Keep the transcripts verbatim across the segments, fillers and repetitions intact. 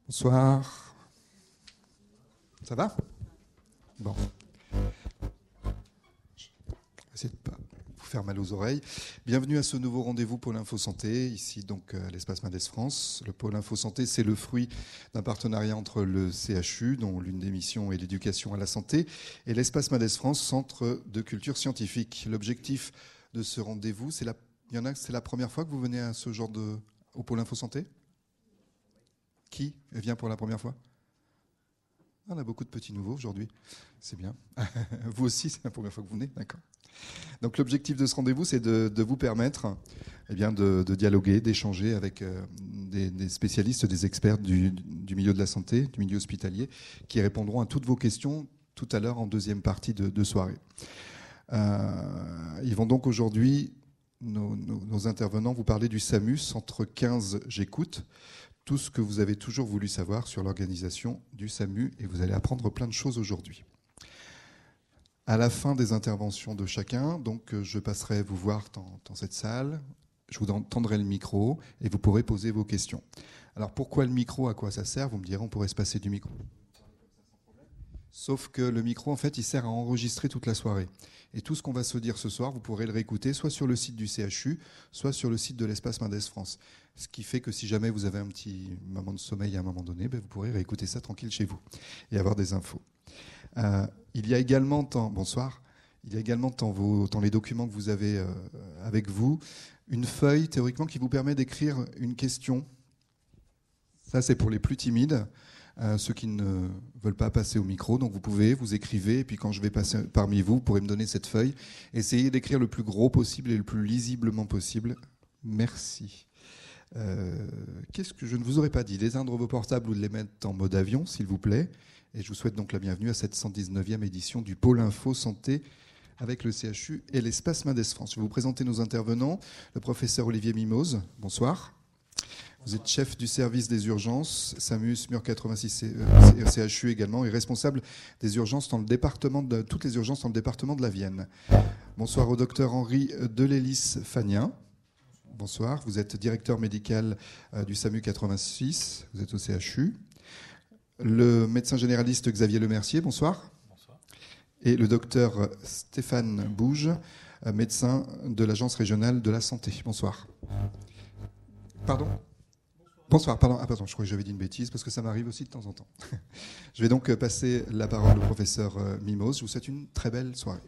Bonsoir. Ça va? Bon. Essayez de pas vous faire mal aux oreilles. Bienvenue à ce nouveau rendez-vous Pôle Info Santé, ici donc à l'Espace Mendes France. Le Pôle Info Santé, c'est le fruit d'un partenariat entre le C H U, dont l'une des missions est l'éducation à la santé, et l'Espace Mendes France, centre de culture scientifique. L'objectif de ce rendez-vous, c'est la, il y en a, c'est la première fois que vous venez à ce genre de, au Pôle Info Santé? Qui vient pour la première fois? On a beaucoup de petits nouveaux aujourd'hui, c'est bien. Vous aussi, c'est la première fois que vous venez, d'accord. Donc l'objectif de ce rendez-vous, c'est de, de vous permettre eh bien, de, de dialoguer, d'échanger avec euh, des, des spécialistes, des experts du, du milieu de la santé, du milieu hospitalier, qui répondront à toutes vos questions tout à l'heure en deuxième partie de, de soirée. Euh, ils vont donc aujourd'hui, nos, nos, nos intervenants, vous parler du SAMU, Centre quinze J'écoute, tout ce que vous avez toujours voulu savoir sur l'organisation du SAMU, et vous allez apprendre plein de choses aujourd'hui. À la fin des interventions de chacun, donc, je passerai vous voir dans, dans cette salle, je vous tendrai le micro et vous pourrez poser vos questions. Alors pourquoi le micro, à quoi ça sert? Vous me direz, on pourrait se passer du micro. Sauf que le micro, en fait, il sert à enregistrer toute la soirée. Et tout ce qu'on va se dire ce soir, vous pourrez le réécouter soit sur le site du C H U, soit sur le site de l'Espace Mendes France. Ce qui fait que si jamais vous avez un petit moment de sommeil à un moment donné, ben vous pourrez réécouter ça tranquille chez vous et avoir des infos. Euh, il y a également, dans, bonsoir, il y a également dans, vos, dans les documents que vous avez euh, avec vous, une feuille théoriquement qui vous permet d'écrire une question. Ça, c'est pour les plus timides. Euh, ceux qui ne veulent pas passer au micro, donc vous pouvez, vous écrivez, et puis quand je vais passer parmi vous, vous pourrez me donner cette feuille. Essayez d'écrire le plus gros possible et le plus lisiblement possible. Merci. Euh, qu'est-ce que je ne vous aurais pas dit? D'éteindre vos portables ou de les mettre en mode avion, s'il vous plaît. Et je vous souhaite donc la bienvenue à cette cent dix-neuvième édition du Pôle Info Santé avec le C H U et l'Espace Mendes France. Je vais vous présenter nos intervenants. Le professeur Olivier Mimose, bonsoir. Vous êtes chef du service des urgences, SAMU, SMUR quatre-vingt-six, C H U également, et responsable des urgences dans le département de, toutes les urgences dans le département de la Vienne. Bonsoir au docteur Henri Delélis-Fagnin. Bonsoir, vous êtes directeur médical du SAMU quatre-vingt-six, vous êtes au C H U. Le médecin généraliste Xavier Lemercier, bonsoir. Bonsoir. Et le docteur Stéphane Bouge, médecin de l'Agence régionale de la santé. Bonsoir. Pardon ? Bonsoir, pardon. Ah, pardon, je crois que j'avais dit une bêtise parce que ça m'arrive aussi de temps en temps. Je vais donc passer la parole au professeur Mimose. Je vous souhaite une très belle soirée.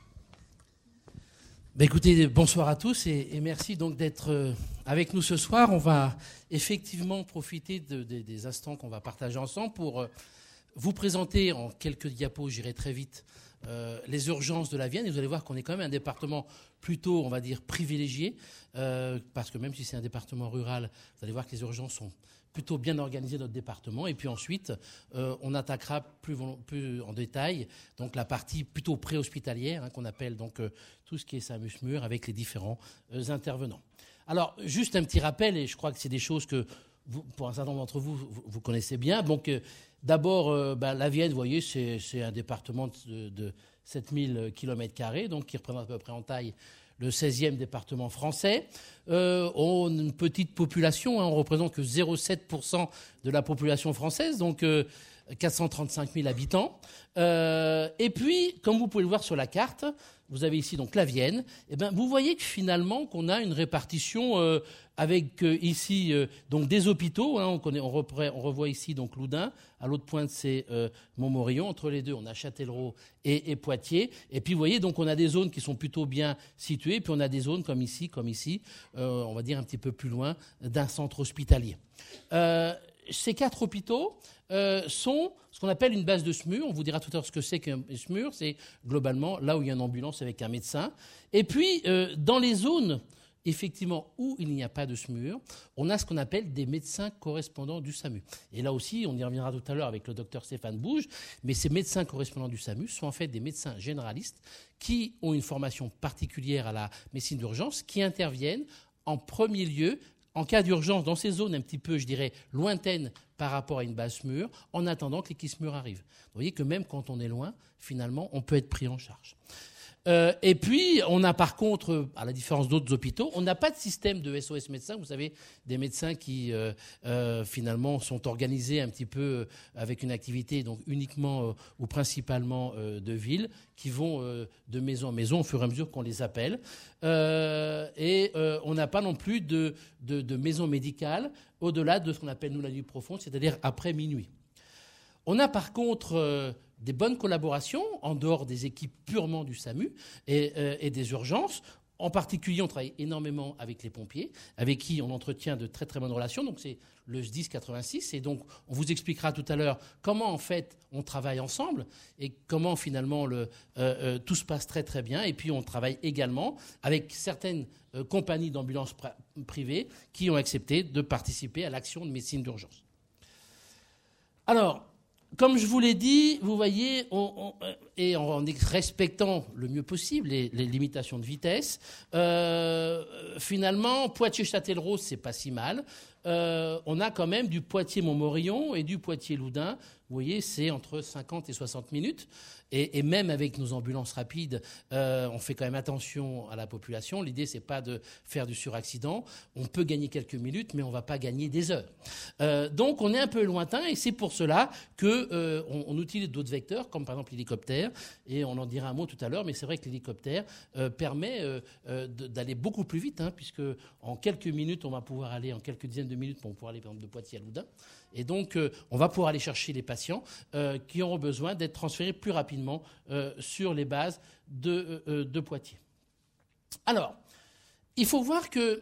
Bah écoutez, bonsoir à tous et, et merci donc d'être avec nous ce soir. On va effectivement profiter de, de, des instants qu'on va partager ensemble pour vous présenter en quelques diapos, j'irai très vite, euh, les urgences de la Vienne. Et vous allez voir qu'on est quand même un département plutôt, on va dire, privilégié, euh, parce que même si c'est un département rural, vous allez voir que les urgences sont plutôt bien organisées dans notre département. Et puis ensuite, euh, on attaquera plus, plus en détail donc la partie plutôt préhospitalière, hein, qu'on appelle donc euh, tout ce qui est SAMU SMUR avec les différents euh, intervenants. Alors, juste un petit rappel, et je crois que c'est des choses que, vous, pour un certain nombre d'entre vous, vous, vous connaissez bien. Donc, euh, d'abord, euh, bah, la Vienne, vous voyez, c'est, c'est un département de, de sept mille kilomètres carrés, donc qui représente à peu près en taille le seizième département français. Euh, on a une petite population, hein, on ne représente que zéro virgule sept pour cent de la population française, donc euh, quatre cent trente-cinq mille habitants. Euh, et puis, comme vous pouvez le voir sur la carte, vous avez ici donc la Vienne. Et ben, vous voyez que finalement, qu'on a une répartition euh, avec euh, ici euh, donc des hôpitaux. Hein, on, connaît, on, reprend, on revoit ici donc Loudun. À l'autre pointe, c'est euh, Montmorillon. Entre les deux, on a Châtellerault et, et Poitiers. Et puis, vous voyez, donc on a des zones qui sont plutôt bien situées. Puis on a des zones comme ici, comme ici, euh, on va dire un petit peu plus loin d'un centre hospitalier. Euh, ces quatre hôpitaux euh, sont ce qu'on appelle une base de SMUR. On vous dira tout à l'heure ce que c'est qu'un SMUR. C'est globalement là où il y a une ambulance avec un médecin. Et puis, euh, dans les zones, effectivement, où il n'y a pas de SMUR, on a ce qu'on appelle des médecins correspondants du SAMU. Et là aussi, on y reviendra tout à l'heure avec le docteur Stéphane Bouge, mais ces médecins correspondants du SAMU sont en fait des médecins généralistes qui ont une formation particulière à la médecine d'urgence, qui interviennent en premier lieu en cas d'urgence dans ces zones un petit peu, je dirais, lointaines par rapport à une base SMUR, en attendant que l'équipe SMUR arrive. Vous voyez que même quand on est loin, finalement, on peut être pris en charge. Euh, et puis, on a par contre, à la différence d'autres hôpitaux, on n'a pas de système de S O S médecins. Vous savez, des médecins qui, euh, euh, finalement, sont organisés un petit peu avec une activité donc uniquement euh, ou principalement euh, de ville, qui vont euh, de maison en maison au fur et à mesure qu'on les appelle. Euh, et euh, on n'a pas non plus de, de, de maison médicale au-delà de ce qu'on appelle, nous, la nuit profonde, c'est-à-dire après minuit. On a par contre euh, des bonnes collaborations en dehors des équipes purement du SAMU et, euh, et des urgences. En particulier, on travaille énormément avec les pompiers, avec qui on entretient de très très bonnes relations. Donc c'est le S D I S quatre-vingt-six. Et donc on vous expliquera tout à l'heure comment en fait on travaille ensemble et comment finalement le, euh, euh, tout se passe très très bien. Et puis on travaille également avec certaines euh, compagnies d'ambulances pr- privées qui ont accepté de participer à l'action de médecine d'urgence. Alors, comme je vous l'ai dit, vous voyez, on, on, et en respectant le mieux possible les, les limitations de vitesse, euh, finalement, Poitiers-Châtellerault, c'est pas si mal. Euh, on a quand même du Poitiers-Montmorillon et du Poitiers-Loudun. Vous voyez, c'est entre cinquante et soixante minutes. Et, et même avec nos ambulances rapides, euh, on fait quand même attention à la population. L'idée, c'est pas de faire du suraccident. On peut gagner quelques minutes, mais on va pas gagner des heures. Euh, donc, on est un peu lointain, et c'est pour cela que euh, on, on utilise d'autres vecteurs, comme par exemple l'hélicoptère. Et on en dira un mot tout à l'heure, mais c'est vrai que l'hélicoptère euh, permet euh, euh, d'aller beaucoup plus vite, hein, puisque en quelques minutes, on va pouvoir aller, en quelques dizaines de minutes, on va pouvoir aller par exemple de Poitiers à Loudun. Et donc, euh, on va pouvoir aller chercher les patients euh, qui auront besoin d'être transférés plus rapidement euh, sur les bases de, euh, de Poitiers. Alors, il faut voir que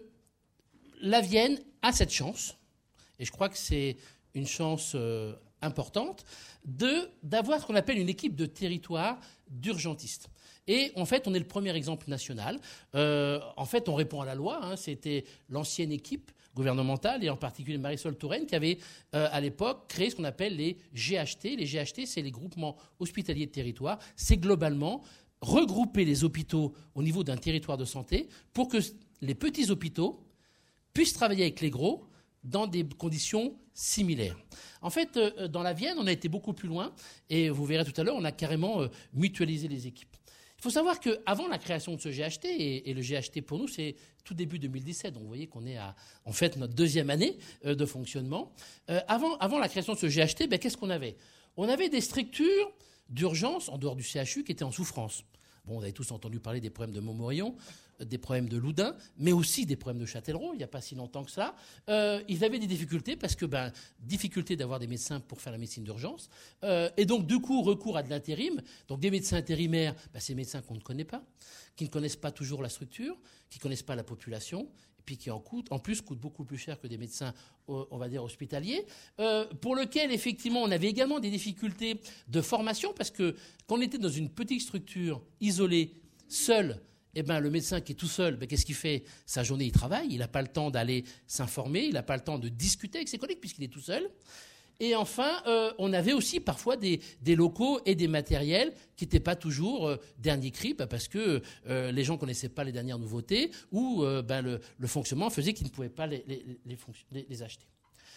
la Vienne a cette chance, et je crois que c'est une chance euh, importante, de, d'avoir ce qu'on appelle une équipe de territoire d'urgentistes. Et en fait, on est le premier exemple national. Euh, en fait, on répond à la loi. Hein, c'était l'ancienne équipe gouvernementale, et en particulier Marisol Touraine, qui avait euh, à l'époque créé ce qu'on appelle les G H T. Les G H T, c'est les groupements hospitaliers de territoire. C'est globalement regrouper les hôpitaux au niveau d'un territoire de santé pour que les petits hôpitaux puissent travailler avec les gros dans des conditions similaires. En fait, euh, dans la Vienne, on a été beaucoup plus loin, et vous verrez tout à l'heure, on a carrément euh, mutualisé les équipes. Il faut savoir qu'avant la création de ce G H T, et, et le G H T pour nous, c'est tout début deux mille dix-sept, donc vous voyez qu'on est à, en fait, notre deuxième année euh, de fonctionnement. Euh, avant, avant la création de ce G H T, ben, qu'est-ce qu'on avait ? On avait des structures d'urgence, en dehors du C H U, qui étaient en souffrance. Bon, vous avez tous entendu parler des problèmes de Montmorillon, des problèmes de Loudun, mais aussi des problèmes de Châtellerault, il n'y a pas si longtemps que ça. Euh, ils avaient des difficultés parce que, ben, difficulté d'avoir des médecins pour faire la médecine d'urgence. Euh, et donc, du coup, recours à de l'intérim. Donc, des médecins intérimaires, ben, c'est des médecins qu'on ne connaît pas, qui ne connaissent pas toujours la structure, qui ne connaissent pas la population, et puis qui en, coûtent, en plus coûtent beaucoup plus cher que des médecins, on va dire, hospitaliers, euh, pour lequel, effectivement, on avait également des difficultés de formation, parce que quand on était dans une petite structure isolée, seule, eh ben, le médecin qui est tout seul, ben, qu'est-ce qu'il fait ? Sa journée, il travaille, il n'a pas le temps d'aller s'informer, il n'a pas le temps de discuter avec ses collègues puisqu'il est tout seul. Et enfin, euh, on avait aussi parfois des, des locaux et des matériels qui n'étaient pas toujours euh, dernier cri, ben, parce que euh, les gens ne connaissaient pas les dernières nouveautés, ou euh, ben, le, le fonctionnement faisait qu'ils ne pouvaient pas les, les, les, les, les acheter.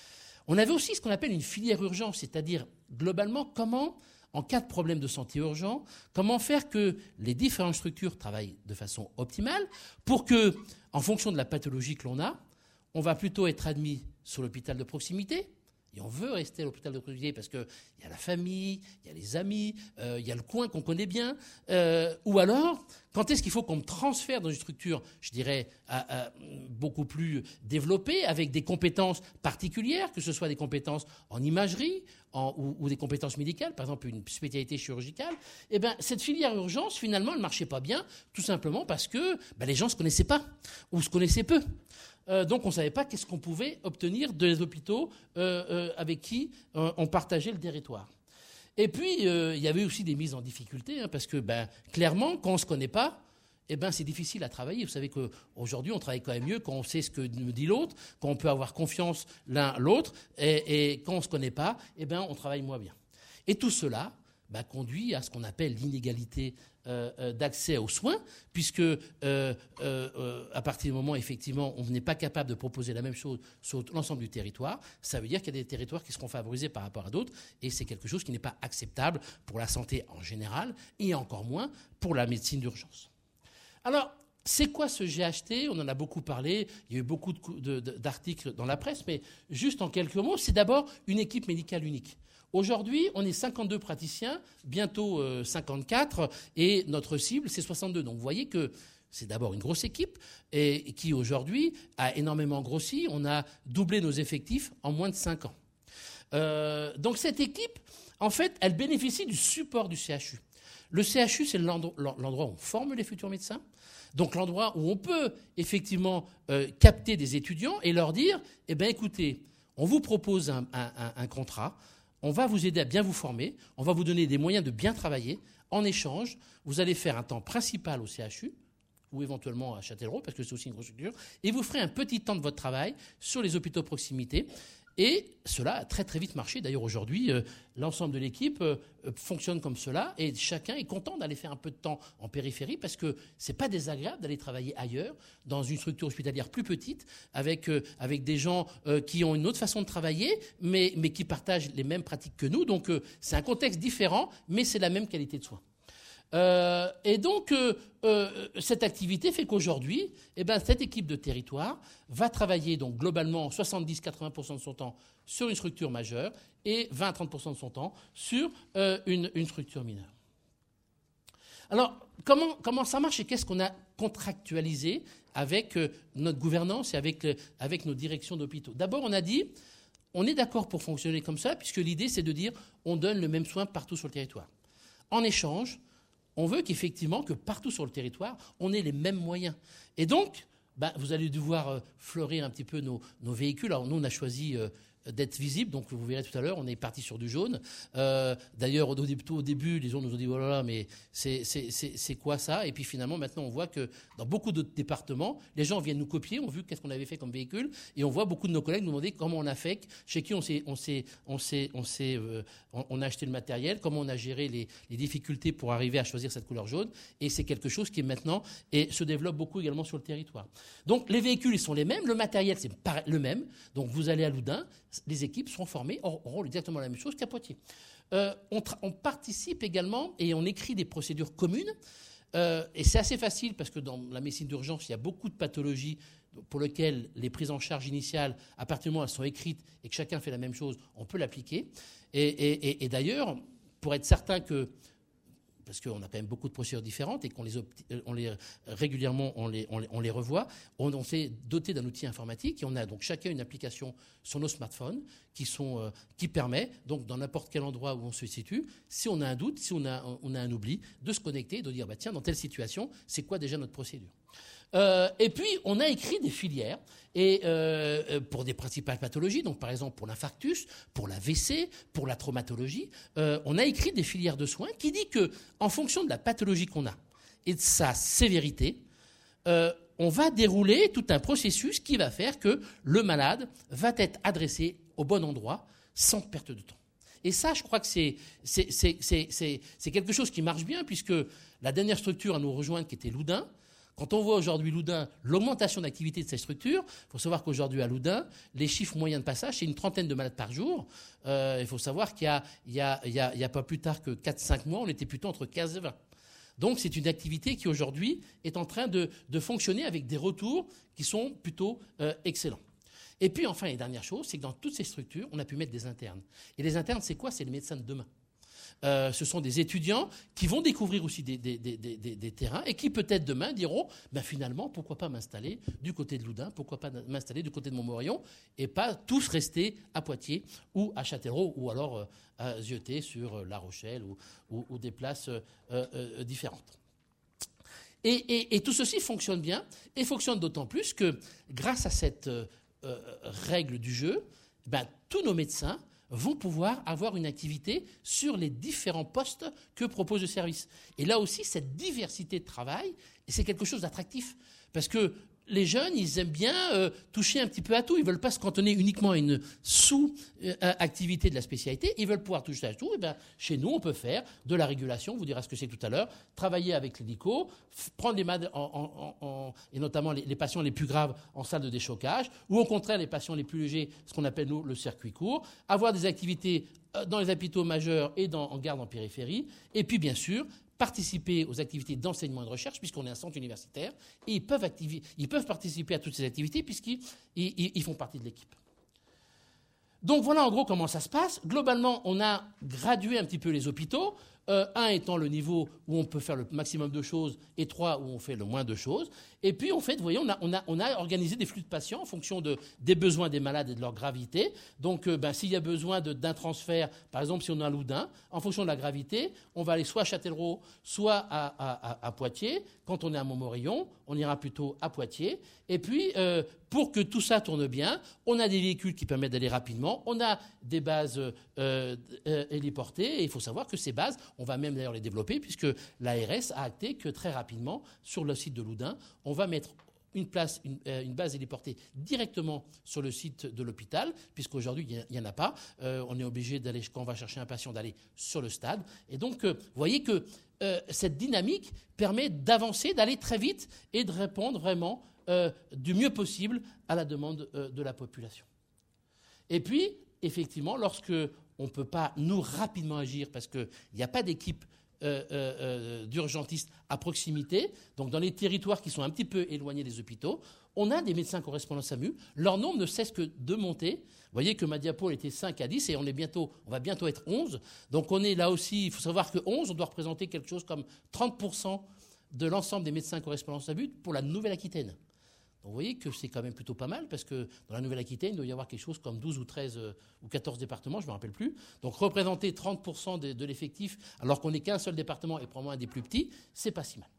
On avait aussi ce qu'on appelle une filière urgence, c'est-à-dire globalement comment, en cas de problème de santé urgent, comment faire que les différentes structures travaillent de façon optimale pour que, en fonction de la pathologie que l'on a, on va plutôt être admis sur l'hôpital de proximité. Et on veut rester à l'hôpital de proximité parce qu'il y a la famille, il y a les amis, euh, il y a le coin qu'on connaît bien. Euh, ou alors, quand est-ce qu'il faut qu'on me transfère dans une structure, je dirais, à, à, beaucoup plus développée, avec des compétences particulières, que ce soit des compétences en imagerie en, ou, ou des compétences médicales, par exemple une spécialité chirurgicale. Eh bien, cette filière urgence, finalement, elle ne marchait pas bien, tout simplement parce que ben, les gens ne se connaissaient pas, ou se connaissaient peu. Euh, donc on ne savait pas qu'est-ce qu'on pouvait obtenir des hôpitaux euh, euh, avec qui euh, on partageait le territoire. Et puis, euh, il y avait aussi des mises en difficulté, hein, parce que ben, clairement, quand on ne se connaît pas, eh ben, c'est difficile à travailler. Vous savez qu'aujourd'hui, on travaille quand même mieux quand on sait ce que nous dit l'autre, quand on peut avoir confiance l'un l'autre, et, et quand on ne se connaît pas, eh ben, on travaille moins bien. Et tout cela bah, conduit à ce qu'on appelle l'inégalité euh, euh, d'accès aux soins, puisque euh, euh, euh, à partir du moment, effectivement, on n'est pas capable de proposer la même chose sur l'ensemble du territoire, ça veut dire qu'il y a des territoires qui seront favorisés par rapport à d'autres, et c'est quelque chose qui n'est pas acceptable pour la santé en général, et encore moins pour la médecine d'urgence. Alors, c'est quoi ce G H T ? On en a beaucoup parlé, il y a eu beaucoup de, de, d'articles dans la presse, mais juste en quelques mots, c'est d'abord une équipe médicale unique. Aujourd'hui, on est cinquante-deux praticiens, bientôt euh, cinquante-quatre, et notre cible, c'est soixante-deux. Donc vous voyez que c'est d'abord une grosse équipe et, et qui, aujourd'hui, a énormément grossi. On a doublé nos effectifs en moins de cinq ans. Euh, donc cette équipe, en fait, elle bénéficie du support du C H U. Le C H U, c'est l'endroit, l'endroit où on forme les futurs médecins, donc l'endroit où on peut effectivement euh, capter des étudiants et leur dire, eh bien écoutez, on vous propose un, un, un, un contrat, on va vous aider à bien vous former, on va vous donner des moyens de bien travailler. En échange, vous allez faire un temps principal au C H U, ou éventuellement à Châtellerault, parce que c'est aussi une grosse structure, et vous ferez un petit temps de votre travail sur les hôpitaux de proximité. Et cela a très très vite marché. D'ailleurs, aujourd'hui, euh, l'ensemble de l'équipe euh, fonctionne comme cela, et chacun est content d'aller faire un peu de temps en périphérie, parce que c'est pas désagréable d'aller travailler ailleurs, dans une structure hospitalière plus petite, avec, euh, avec des gens euh, qui ont une autre façon de travailler, mais, mais qui partagent les mêmes pratiques que nous. Donc, euh, c'est un contexte différent, mais c'est la même qualité de soins. Euh, et donc, euh, euh, cette activité fait qu'aujourd'hui, eh ben, cette équipe de territoire va travailler donc globalement soixante-dix à quatre-vingts pour cent de son temps sur une structure majeure et vingt à trente pour cent de son temps sur euh, une, une structure mineure. Alors, comment, comment ça marche et qu'est-ce qu'on a contractualisé avec euh, notre gouvernance et avec, euh, avec nos directions d'hôpitaux ? D'abord, on a dit, on est d'accord pour fonctionner comme ça, puisque l'idée, c'est de dire, on donne le même soin partout sur le territoire. En échange, on veut qu'effectivement, que partout sur le territoire, on ait les mêmes moyens. Et donc, ben, vous allez devoir euh, fleurir un petit peu nos, nos véhicules. Alors, nous, on a choisi euh, d'être visible, donc vous verrez tout à l'heure, on est parti sur du jaune. Euh, d'ailleurs, au, au début, les gens nous ont dit, oh là là, mais c'est, c'est, c'est, c'est quoi ça ? Et puis finalement, maintenant, on voit que dans beaucoup d'autres départements, les gens viennent nous copier, ont vu qu'est-ce qu'on avait fait comme véhicule, et on voit beaucoup de nos collègues nous demander comment on a fait, chez qui on s'est, on s'est, on s'est, on s'est, euh, on, on a acheté le matériel, comment on a géré les, les difficultés pour arriver à choisir cette couleur jaune, et c'est quelque chose qui est maintenant, et se développe beaucoup également sur le territoire. Donc, les véhicules, ils sont les mêmes, le matériel, c'est le même, donc vous allez à Loudun, les équipes seront formées, auront exactement la même chose qu'à Poitiers. Euh, on, tra- on participe également et on écrit des procédures communes. Euh, et c'est assez facile parce que dans la médecine d'urgence, il y a beaucoup de pathologies pour lesquelles les prises en charge initiales, à partir du moment où elles sont écrites et que chacun fait la même chose, on peut l'appliquer. Et, et, et, et d'ailleurs, pour être certain que, parce qu'on a quand même beaucoup de procédures différentes et qu'on les, on les régulièrement on les, on les, on les revoit, on, on s'est doté d'un outil informatique et on a donc chacun une application sur nos smartphones qui, sont, euh, qui permet, donc dans n'importe quel endroit où on se situe, si on a un doute, si on a, on a un oubli, de se connecter et de dire, bah, tiens, dans telle situation, c'est quoi déjà notre procédure ? Euh, et puis, on a écrit des filières et, euh, pour des principales pathologies, donc par exemple pour l'infarctus, pour l'A V C, pour la traumatologie, euh, on a écrit des filières de soins qui dit que, en fonction de la pathologie qu'on a et de sa sévérité, euh, on va dérouler tout un processus qui va faire que le malade va être adressé au bon endroit sans perte de temps. Et ça, je crois que c'est, c'est, c'est, c'est, c'est, c'est quelque chose qui marche bien, puisque la dernière structure à nous rejoindre, qui était Loudun, quand on voit aujourd'hui Loudun, l'augmentation d'activité de cette structure, il faut savoir qu'aujourd'hui à Loudun, les chiffres moyens de passage, c'est une trentaine de malades par jour. Euh, il faut savoir qu'il y a, il y a, il y a, il y a pas plus tard que quatre à cinq mois, on était plutôt entre quinze et vingt. Donc c'est une activité qui aujourd'hui est en train de, de fonctionner avec des retours qui sont plutôt euh, excellents. Et puis enfin, la dernière chose, c'est que dans toutes ces structures, on a pu mettre des internes. Et les internes, c'est quoi ? C'est les médecins de demain. Euh, ce sont des étudiants qui vont découvrir aussi des, des, des, des, des, des terrains et qui peut-être demain diront, ben finalement, pourquoi pas m'installer du côté de Loudun, pourquoi pas m'installer du côté de Montmorillon et pas tous rester à Poitiers ou à Châtellerault ou alors euh, à zioter sur La Rochelle ou, ou, ou des places euh, euh, différentes. Et, et, et tout ceci fonctionne bien et fonctionne d'autant plus que grâce à cette euh, euh, règle du jeu, ben, tous nos médecins vont pouvoir avoir une activité sur les différents postes que propose le service. Et là aussi, cette diversité de travail, c'est quelque chose d'attractif. Parce que les jeunes, ils aiment bien euh, toucher un petit peu à tout. Ils ne veulent pas se cantonner uniquement à une sous-activité de la spécialité. Ils veulent pouvoir toucher à tout. Et bien, chez nous, on peut faire de la régulation, on vous dira ce que c'est tout à l'heure, travailler avec l'hélico, f- prendre les malades, en, en, en, et notamment les, les patients les plus graves en salle de déchocage, ou au contraire les patients les plus légers, ce qu'on appelle nous le circuit court, avoir des activités dans les hôpitaux majeurs et dans, en garde en périphérie, et puis bien sûr, participer aux activités d'enseignement et de recherche, puisqu'on est un centre universitaire, et ils peuvent, activer, ils peuvent participer à toutes ces activités, puisqu'ils ils, ils font partie de l'équipe. Donc voilà en gros comment ça se passe. Globalement, on a gradué un petit peu les hôpitaux, euh, un étant le niveau où on peut faire le maximum de choses, et trois où on fait le moins de choses. Et puis, en fait, vous voyez, on a, on a, on a organisé des flux de patients en fonction de, des besoins des malades et de leur gravité. Donc, euh, ben, s'il y a besoin de, d'un transfert, par exemple, si on a un Loudun, en fonction de la gravité, on va aller soit à Châtellerault, soit à, à, à, à Poitiers. Quand on est à Montmorillon, on ira plutôt à Poitiers. Et puis, euh, pour que tout ça tourne bien, on a des véhicules qui permettent d'aller rapidement, on a des bases euh, euh, héliportées, et il faut savoir que ces bases, on va même d'ailleurs les développer, puisque l'A R S a acté que très rapidement, sur le site de Loudun, on va mettre une, place, une, euh, une base héliportée directement sur le site de l'hôpital, puisqu'aujourd'hui, il n'y en a pas. Euh, on est obligé d'aller, quand on va chercher un patient, d'aller sur le stade. Et donc, euh, vous voyez que euh, cette dynamique permet d'avancer, d'aller très vite et de répondre vraiment euh, du mieux possible à la demande euh, de la population. Et puis, effectivement, lorsque on ne peut pas, nous, rapidement agir, parce qu'il n'y a pas d'équipe Euh, euh, d'urgentistes à proximité, donc dans les territoires qui sont un petit peu éloignés des hôpitaux, on a des médecins correspondants S A M U. Leur nombre ne cesse que de monter. Vous voyez que ma diapo était cinq à dix et on, est bientôt, on va bientôt être onze. Donc on est là aussi, il faut savoir que onze, on doit représenter quelque chose comme trente pour cent de l'ensemble des médecins correspondants S A M U pour la Nouvelle-Aquitaine. Donc vous voyez que c'est quand même plutôt pas mal, parce que dans la Nouvelle-Aquitaine, il doit y avoir quelque chose comme douze ou treize euh, ou quatorze départements, je ne me rappelle plus. Donc représenter trente pour cent de, de l'effectif, alors qu'on n'est qu'un seul département et probablement un des plus petits, c'est pas si mal.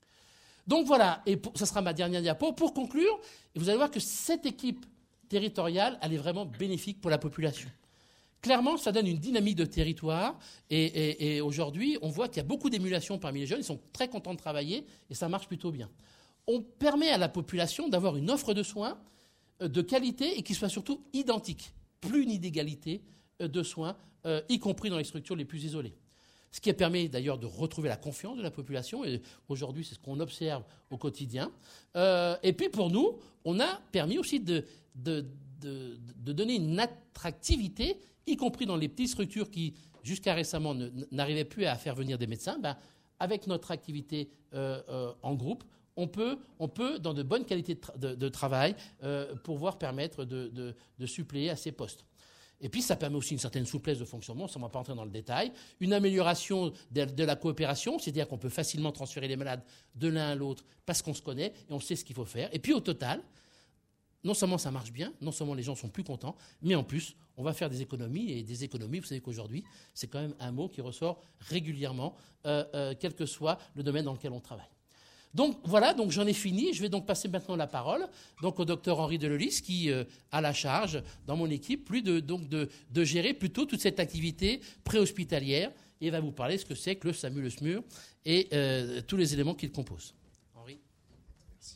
Donc voilà, et pour, ça sera ma dernière diapo. Pour conclure, vous allez voir que cette équipe territoriale, elle est vraiment bénéfique pour la population. Clairement, ça donne une dynamique de territoire, et, et, et aujourd'hui, on voit qu'il y a beaucoup d'émulation parmi les jeunes, ils sont très contents de travailler, et ça marche plutôt bien. On permet à la population d'avoir une offre de soins de qualité et qui soit surtout identique, plus une inégalité de soins, euh, y compris dans les structures les plus isolées. Ce qui permet d'ailleurs de retrouver la confiance de la population, et aujourd'hui c'est ce qu'on observe au quotidien. Euh, et puis pour nous, on a permis aussi de, de, de, de donner une attractivité, y compris dans les petites structures qui jusqu'à récemment ne, n'arrivaient plus à faire venir des médecins. Ben, avec notre activité euh, euh, en groupe, On peut, on peut, dans de bonnes qualités de, tra- de, de travail, euh, pouvoir permettre de, de, de suppléer à ces postes. Et puis, ça permet aussi une certaine souplesse de fonctionnement, ça ne va pas entrer dans le détail, une amélioration de, de la coopération, c'est-à-dire qu'on peut facilement transférer les malades de l'un à l'autre parce qu'on se connaît et on sait ce qu'il faut faire. Et puis, au total, non seulement ça marche bien, non seulement les gens sont plus contents, mais en plus, on va faire des économies. Et des économies, vous savez qu'aujourd'hui, c'est quand même un mot qui ressort régulièrement, euh, euh, quel que soit le domaine dans lequel on travaille. Donc voilà, donc j'en ai fini. Je vais donc passer maintenant la parole donc au docteur Henri Delolis qui euh, a la charge dans mon équipe plus de, donc de, de gérer plutôt toute cette activité préhospitalière et va vous parler de ce que c'est que le S A M U, le S M U R et euh, tous les éléments qui le composent. Henri. Merci.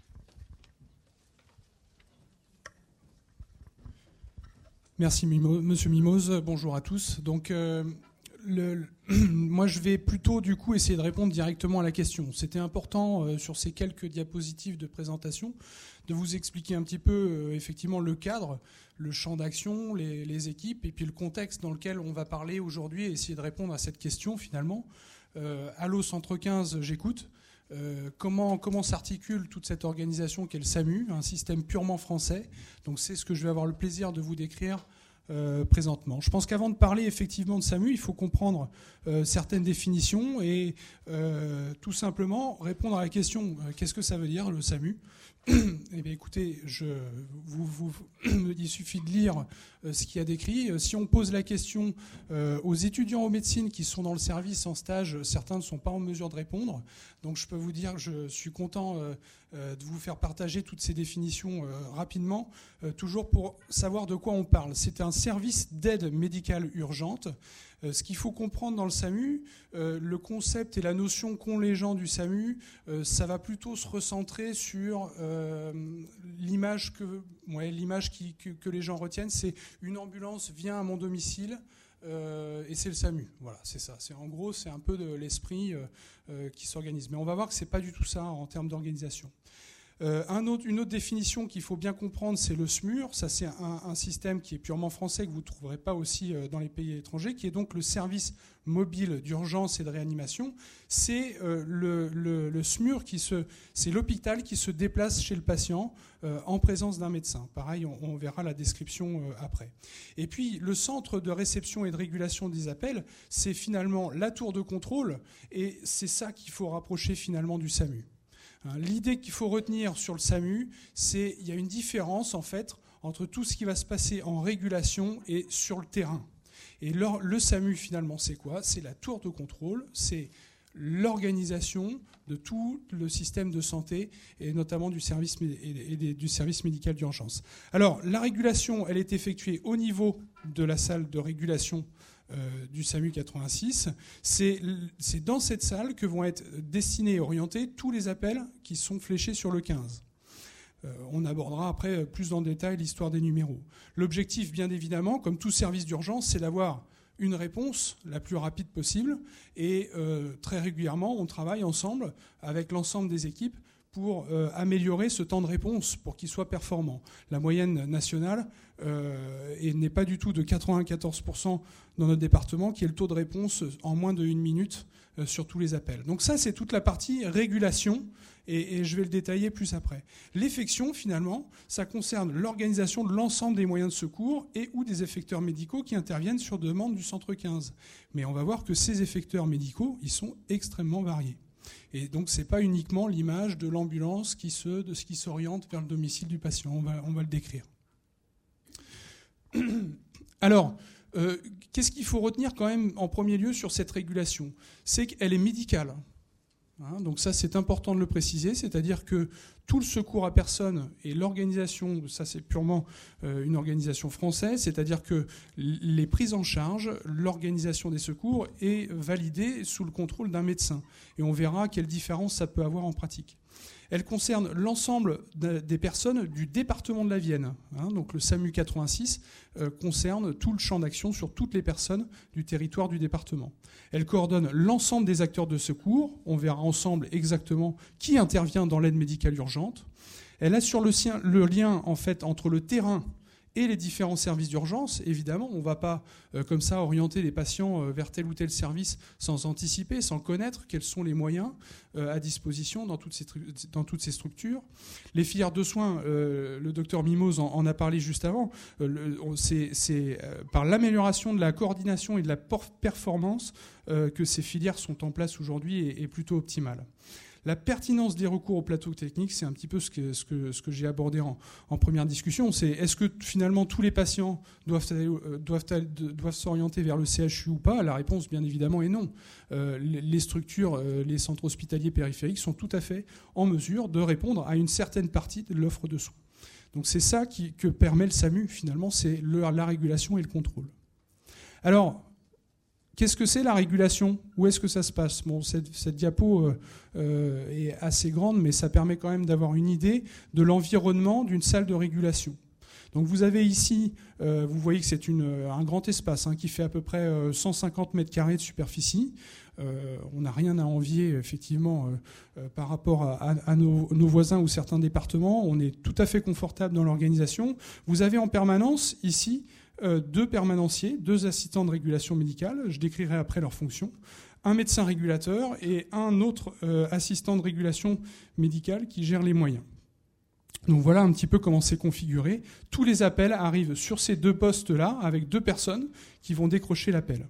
Merci Mimo, Monsieur Mimose. Bonjour à tous. Donc euh, Le, le, moi, je vais plutôt du coup essayer de répondre directement à la question. C'était important euh, sur ces quelques diapositives de présentation de vous expliquer un petit peu euh, effectivement le cadre, le champ d'action, les, les équipes et puis le contexte dans lequel on va parler aujourd'hui et essayer de répondre à cette question finalement. Euh, Allo Centre quinze, j'écoute. Euh, comment, comment s'articule toute cette organisation qu'est le S A M U, un système purement français. Donc c'est ce que je vais avoir le plaisir de vous décrire Euh, présentement. Je pense qu'avant de parler effectivement de S A M U, il faut comprendre euh, certaines définitions et euh, tout simplement répondre à la question euh, qu'est-ce que ça veut dire le S A M U? Eh bien, écoutez, je, vous, vous, il suffit de lire euh, ce qu'il y a décrit. Si on pose la question euh, aux étudiants en médecine qui sont dans le service en stage, certains ne sont pas en mesure de répondre. Donc, je peux vous dire que je suis content euh, euh, de vous faire partager toutes ces définitions euh, rapidement, euh, toujours pour savoir de quoi on parle. C'est un service d'aide médicale urgente. Euh, ce qu'il faut comprendre dans le SAMU, euh, le concept et la notion qu'ont les gens du SAMU, euh, ça va plutôt se recentrer sur euh, l'image que, ouais, l'image qui, que, que les gens retiennent, c'est une ambulance vient à mon domicile. Euh, et c'est le SAMU, voilà, c'est ça. C'est en gros, c'est un peu de l'esprit euh, euh, qui s'organise. Mais on va voir que c'est pas du tout ça en termes d'organisation. Euh, un autre, une autre définition qu'il faut bien comprendre, c'est le S M U R. Ça, c'est un, un système qui est purement français que vous ne trouverez pas aussi euh, dans les pays étrangers, qui est donc le service mobile d'urgence et de réanimation. C'est euh, le, le, le S M U R qui se, c'est l'hôpital qui se déplace chez le patient euh, en présence d'un médecin. Pareil, on, on verra la description euh, après. Et puis, le centre de réception et de régulation des appels, c'est finalement la tour de contrôle, et c'est ça qu'il faut rapprocher finalement du SAMU. L'idée qu'il faut retenir sur le SAMU, c'est qu'il y a une différence en fait entre tout ce qui va se passer en régulation et sur le terrain. Et le, le SAMU finalement, c'est quoi? C'est la tour de contrôle, c'est l'organisation de tout le système de santé et notamment du service, et des, du service médical d'urgence. Alors, la régulation, elle est effectuée au niveau de la salle de régulation euh, du SAMU quatre-vingt-six. C'est, c'est dans cette salle que vont être destinés et orientés tous les appels qui sont fléchés sur le quinze. Euh, on abordera après plus en détail l'histoire des numéros. L'objectif, bien évidemment, comme tout service d'urgence, c'est d'avoir une réponse la plus rapide possible. Et euh, très régulièrement, on travaille ensemble avec l'ensemble des équipes pour euh, améliorer ce temps de réponse, pour qu'il soit performant. La moyenne nationale euh, et n'est pas du tout de quatre-vingt-quatorze pour cent dans notre département, qui est le taux de réponse en moins de une minute euh, sur tous les appels. Donc ça, c'est toute la partie régulation, et, et je vais le détailler plus après. L'effection, finalement, ça concerne l'organisation de l'ensemble des moyens de secours et ou des effecteurs médicaux qui interviennent sur demande du centre quinze. Mais on va voir que ces effecteurs médicaux, ils sont extrêmement variés. Et donc, ce n'est pas uniquement l'image de l'ambulance qui, se, de ce qui s'oriente vers le domicile du patient. On va, on va le décrire. Alors, euh, qu'est-ce qu'il faut retenir quand même en premier lieu sur cette régulation? C'est qu'elle est médicale. Hein, donc ça, c'est important de le préciser, c'est-à-dire que tout le secours à personne et l'organisation, ça c'est purement euh, une organisation française, c'est-à-dire que les prises en charge, l'organisation des secours est validée sous le contrôle d'un médecin. Et on verra quelle différence ça peut avoir en pratique. Elle concerne l'ensemble des personnes du département de la Vienne. Hein, donc le SAMU quatre-vingt-six euh, concerne tout le champ d'action sur toutes les personnes du territoire du département. Elle coordonne l'ensemble des acteurs de secours. On verra ensemble exactement qui intervient dans l'aide médicale urgente. Elle assure le, sien, le lien en fait entre le terrain et les différents services d'urgence. Évidemment, on ne va pas euh, comme ça orienter les patients euh, vers tel ou tel service sans anticiper, sans connaître quels sont les moyens euh, à disposition dans toutes ces, dans toutes ces structures. Les filières de soins, euh, le docteur Mimose en, en a parlé juste avant, euh, le, on, c'est, c'est euh, par l'amélioration de la coordination et de la performance euh, que ces filières sont en place aujourd'hui et, et plutôt optimales. La pertinence des recours au plateau technique, c'est un petit peu ce que, ce que, ce que j'ai abordé en, en première discussion. C'est est-ce que finalement tous les patients doivent, aller, doivent, aller, doivent s'orienter vers le C H U ou pas? La réponse, bien évidemment, est non. Euh, les structures, euh, les centres hospitaliers périphériques sont tout à fait en mesure de répondre à une certaine partie de l'offre de soins. Donc c'est ça qui, que permet le SAMU, finalement, c'est le, la régulation et le contrôle. Alors, qu'est-ce que c'est la régulation? Où est-ce que ça se passe? Bon, cette, cette diapo euh, euh, est assez grande, mais ça permet quand même d'avoir une idée de l'environnement d'une salle de régulation. Donc vous avez ici, euh, vous voyez que c'est une, un grand espace hein, qui fait à peu près euh, cent cinquante mètres carrés de superficie. Euh, on n'a rien à envier effectivement euh, euh, par rapport à, à, à nos, nos voisins ou certains départements. On est tout à fait confortable dans l'organisation. Vous avez en permanence ici Euh, deux permanenciers, deux assistants de régulation médicale, je décrirai après leurs fonctions, un médecin régulateur et un autre euh, assistant de régulation médicale qui gère les moyens. Donc voilà un petit peu comment c'est configuré. Tous les appels arrivent sur ces deux postes-là avec deux personnes qui vont décrocher l'appel.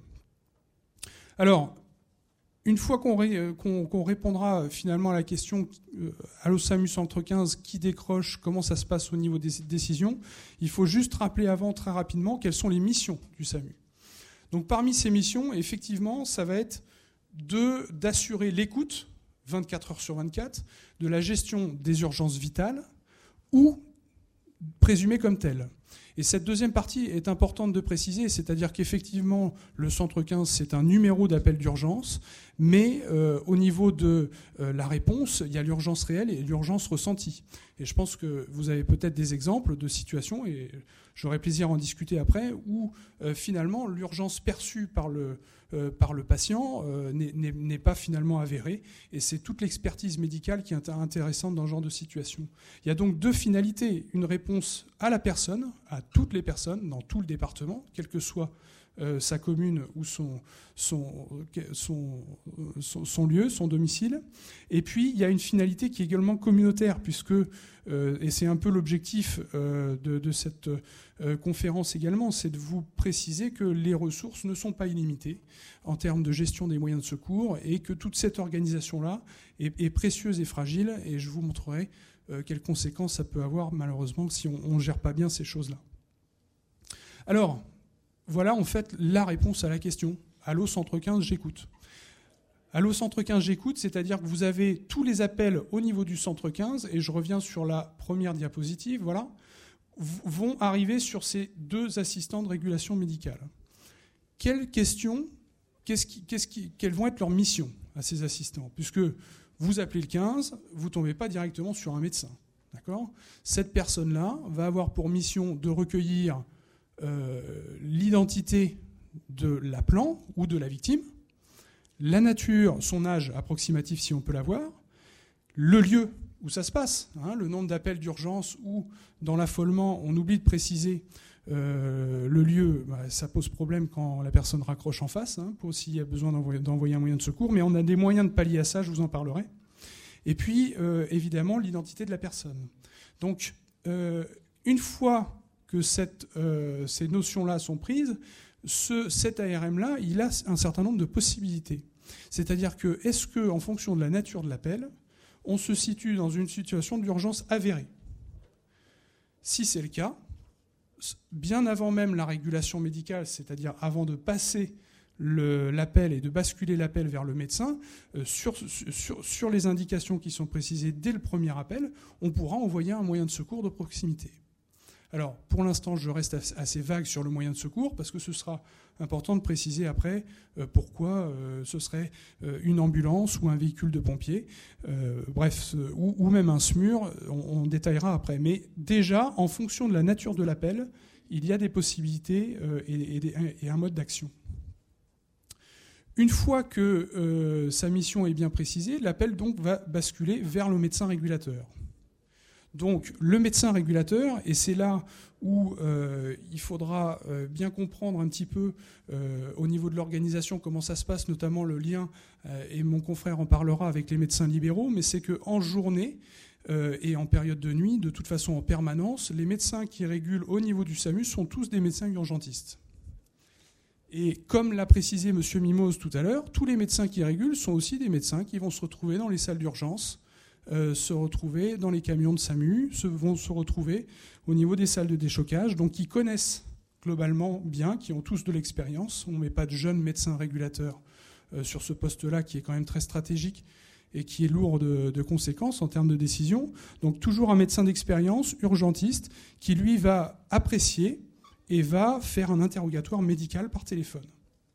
Alors, une fois qu'on, ré, qu'on, qu'on répondra finalement à la question euh, Allo SAMU Centre quinze, qui décroche, comment ça se passe au niveau des décisions, il faut juste rappeler avant très rapidement quelles sont les missions du SAMU. Donc parmi ces missions, effectivement, ça va être de, d'assurer l'écoute vingt-quatre heures sur vingt-quatre, de la gestion des urgences vitales ou présumées comme telles. Et cette deuxième partie est importante de préciser, c'est-à-dire qu'effectivement, le centre quinze, c'est un numéro d'appel d'urgence, mais euh, au niveau de euh, la réponse, il y a l'urgence réelle et l'urgence ressentie. Et je pense que vous avez peut-être des exemples de situations, et j'aurai plaisir à en discuter après, où euh, finalement l'urgence perçue par le, euh, par le patient euh, n'est, n'est, n'est pas finalement avérée. Et c'est toute l'expertise médicale qui est intéressante dans ce genre de situation. Il y a donc deux finalités. Une réponse à la personne, à toutes les personnes, dans tout le département, quel que soit euh, sa commune ou son, son, son, son, son lieu, son domicile. Et puis, il y a une finalité qui est également communautaire, puisque, euh, et c'est un peu l'objectif euh, de, de cette euh, conférence également, c'est de vous préciser que les ressources ne sont pas illimitées en termes de gestion des moyens de secours, et que toute cette organisation-là est, est précieuse et fragile, et je vous montrerai euh, quelles conséquences ça peut avoir, malheureusement, si on ne gère pas bien ces choses-là. Alors, voilà en fait la réponse à la question. Allô Centre quinze, j'écoute. Allô Centre quinze, j'écoute, c'est-à-dire que vous avez tous les appels au niveau du Centre quinze, et je reviens sur la première diapositive, voilà, vont arriver sur ces deux assistants de régulation médicale. Quelles questions, qu'est-ce qui, qu'est-ce qui, quelles vont être leurs missions à ces assistants ? Puisque vous appelez le quinze, vous ne tombez pas directement sur un médecin. D'accord ? Cette personne-là va avoir pour mission de recueillir Euh, l'identité de l'appelant ou de la victime, la nature, son âge approximatif si on peut l'avoir, le lieu où ça se passe, hein, le nombre d'appels d'urgence ou dans l'affolement, on oublie de préciser euh, le lieu, bah, ça pose problème quand la personne raccroche en face, hein, pour s'il y a besoin d'envoyer, d'envoyer un moyen de secours, mais on a des moyens de pallier à ça, je vous en parlerai. Et puis, euh, évidemment, l'identité de la personne. Donc, euh, une fois que cette, euh, ces notions-là sont prises, ce, cet A R M-là, il a un certain nombre de possibilités. C'est-à-dire que, est-ce qu'en fonction de la nature de l'appel, on se situe dans une situation d'urgence avérée ? Si c'est le cas, bien avant même la régulation médicale, c'est-à-dire avant de passer le, l'appel et de basculer l'appel vers le médecin, euh, sur, sur, sur les indications qui sont précisées dès le premier appel, on pourra envoyer un moyen de secours de proximité. Alors, pour l'instant, je reste assez vague sur le moyen de secours, parce que ce sera important de préciser après euh, pourquoi euh, ce serait euh, une ambulance ou un véhicule de pompiers, euh, bref, euh, ou, ou même un S M U R, on, on détaillera après. Mais déjà, en fonction de la nature de l'appel, il y a des possibilités euh, et, et, des, et un mode d'action. Une fois que euh, sa mission est bien précisée, l'appel donc va basculer vers le médecin régulateur. Donc le médecin régulateur, et c'est là où euh, il faudra euh, bien comprendre un petit peu euh, au niveau de l'organisation comment ça se passe, notamment le lien, euh, et mon confrère en parlera avec les médecins libéraux, mais c'est qu'en journée euh, et en période de nuit, de toute façon en permanence, les médecins qui régulent au niveau du SAMU sont tous des médecins urgentistes. Et comme l'a précisé M. Mimose tout à l'heure, tous les médecins qui régulent sont aussi des médecins qui vont se retrouver dans les salles d'urgence, Euh, se retrouver dans les camions de SAMU, se, vont se retrouver au niveau des salles de déchocage, donc qui connaissent globalement bien, qui ont tous de l'expérience. On ne met pas de jeunes médecins régulateurs euh, sur ce poste-là qui est quand même très stratégique et qui est lourd de, de conséquences en termes de décision. Donc toujours un médecin d'expérience, urgentiste, qui lui va apprécier et va faire un interrogatoire médical par téléphone.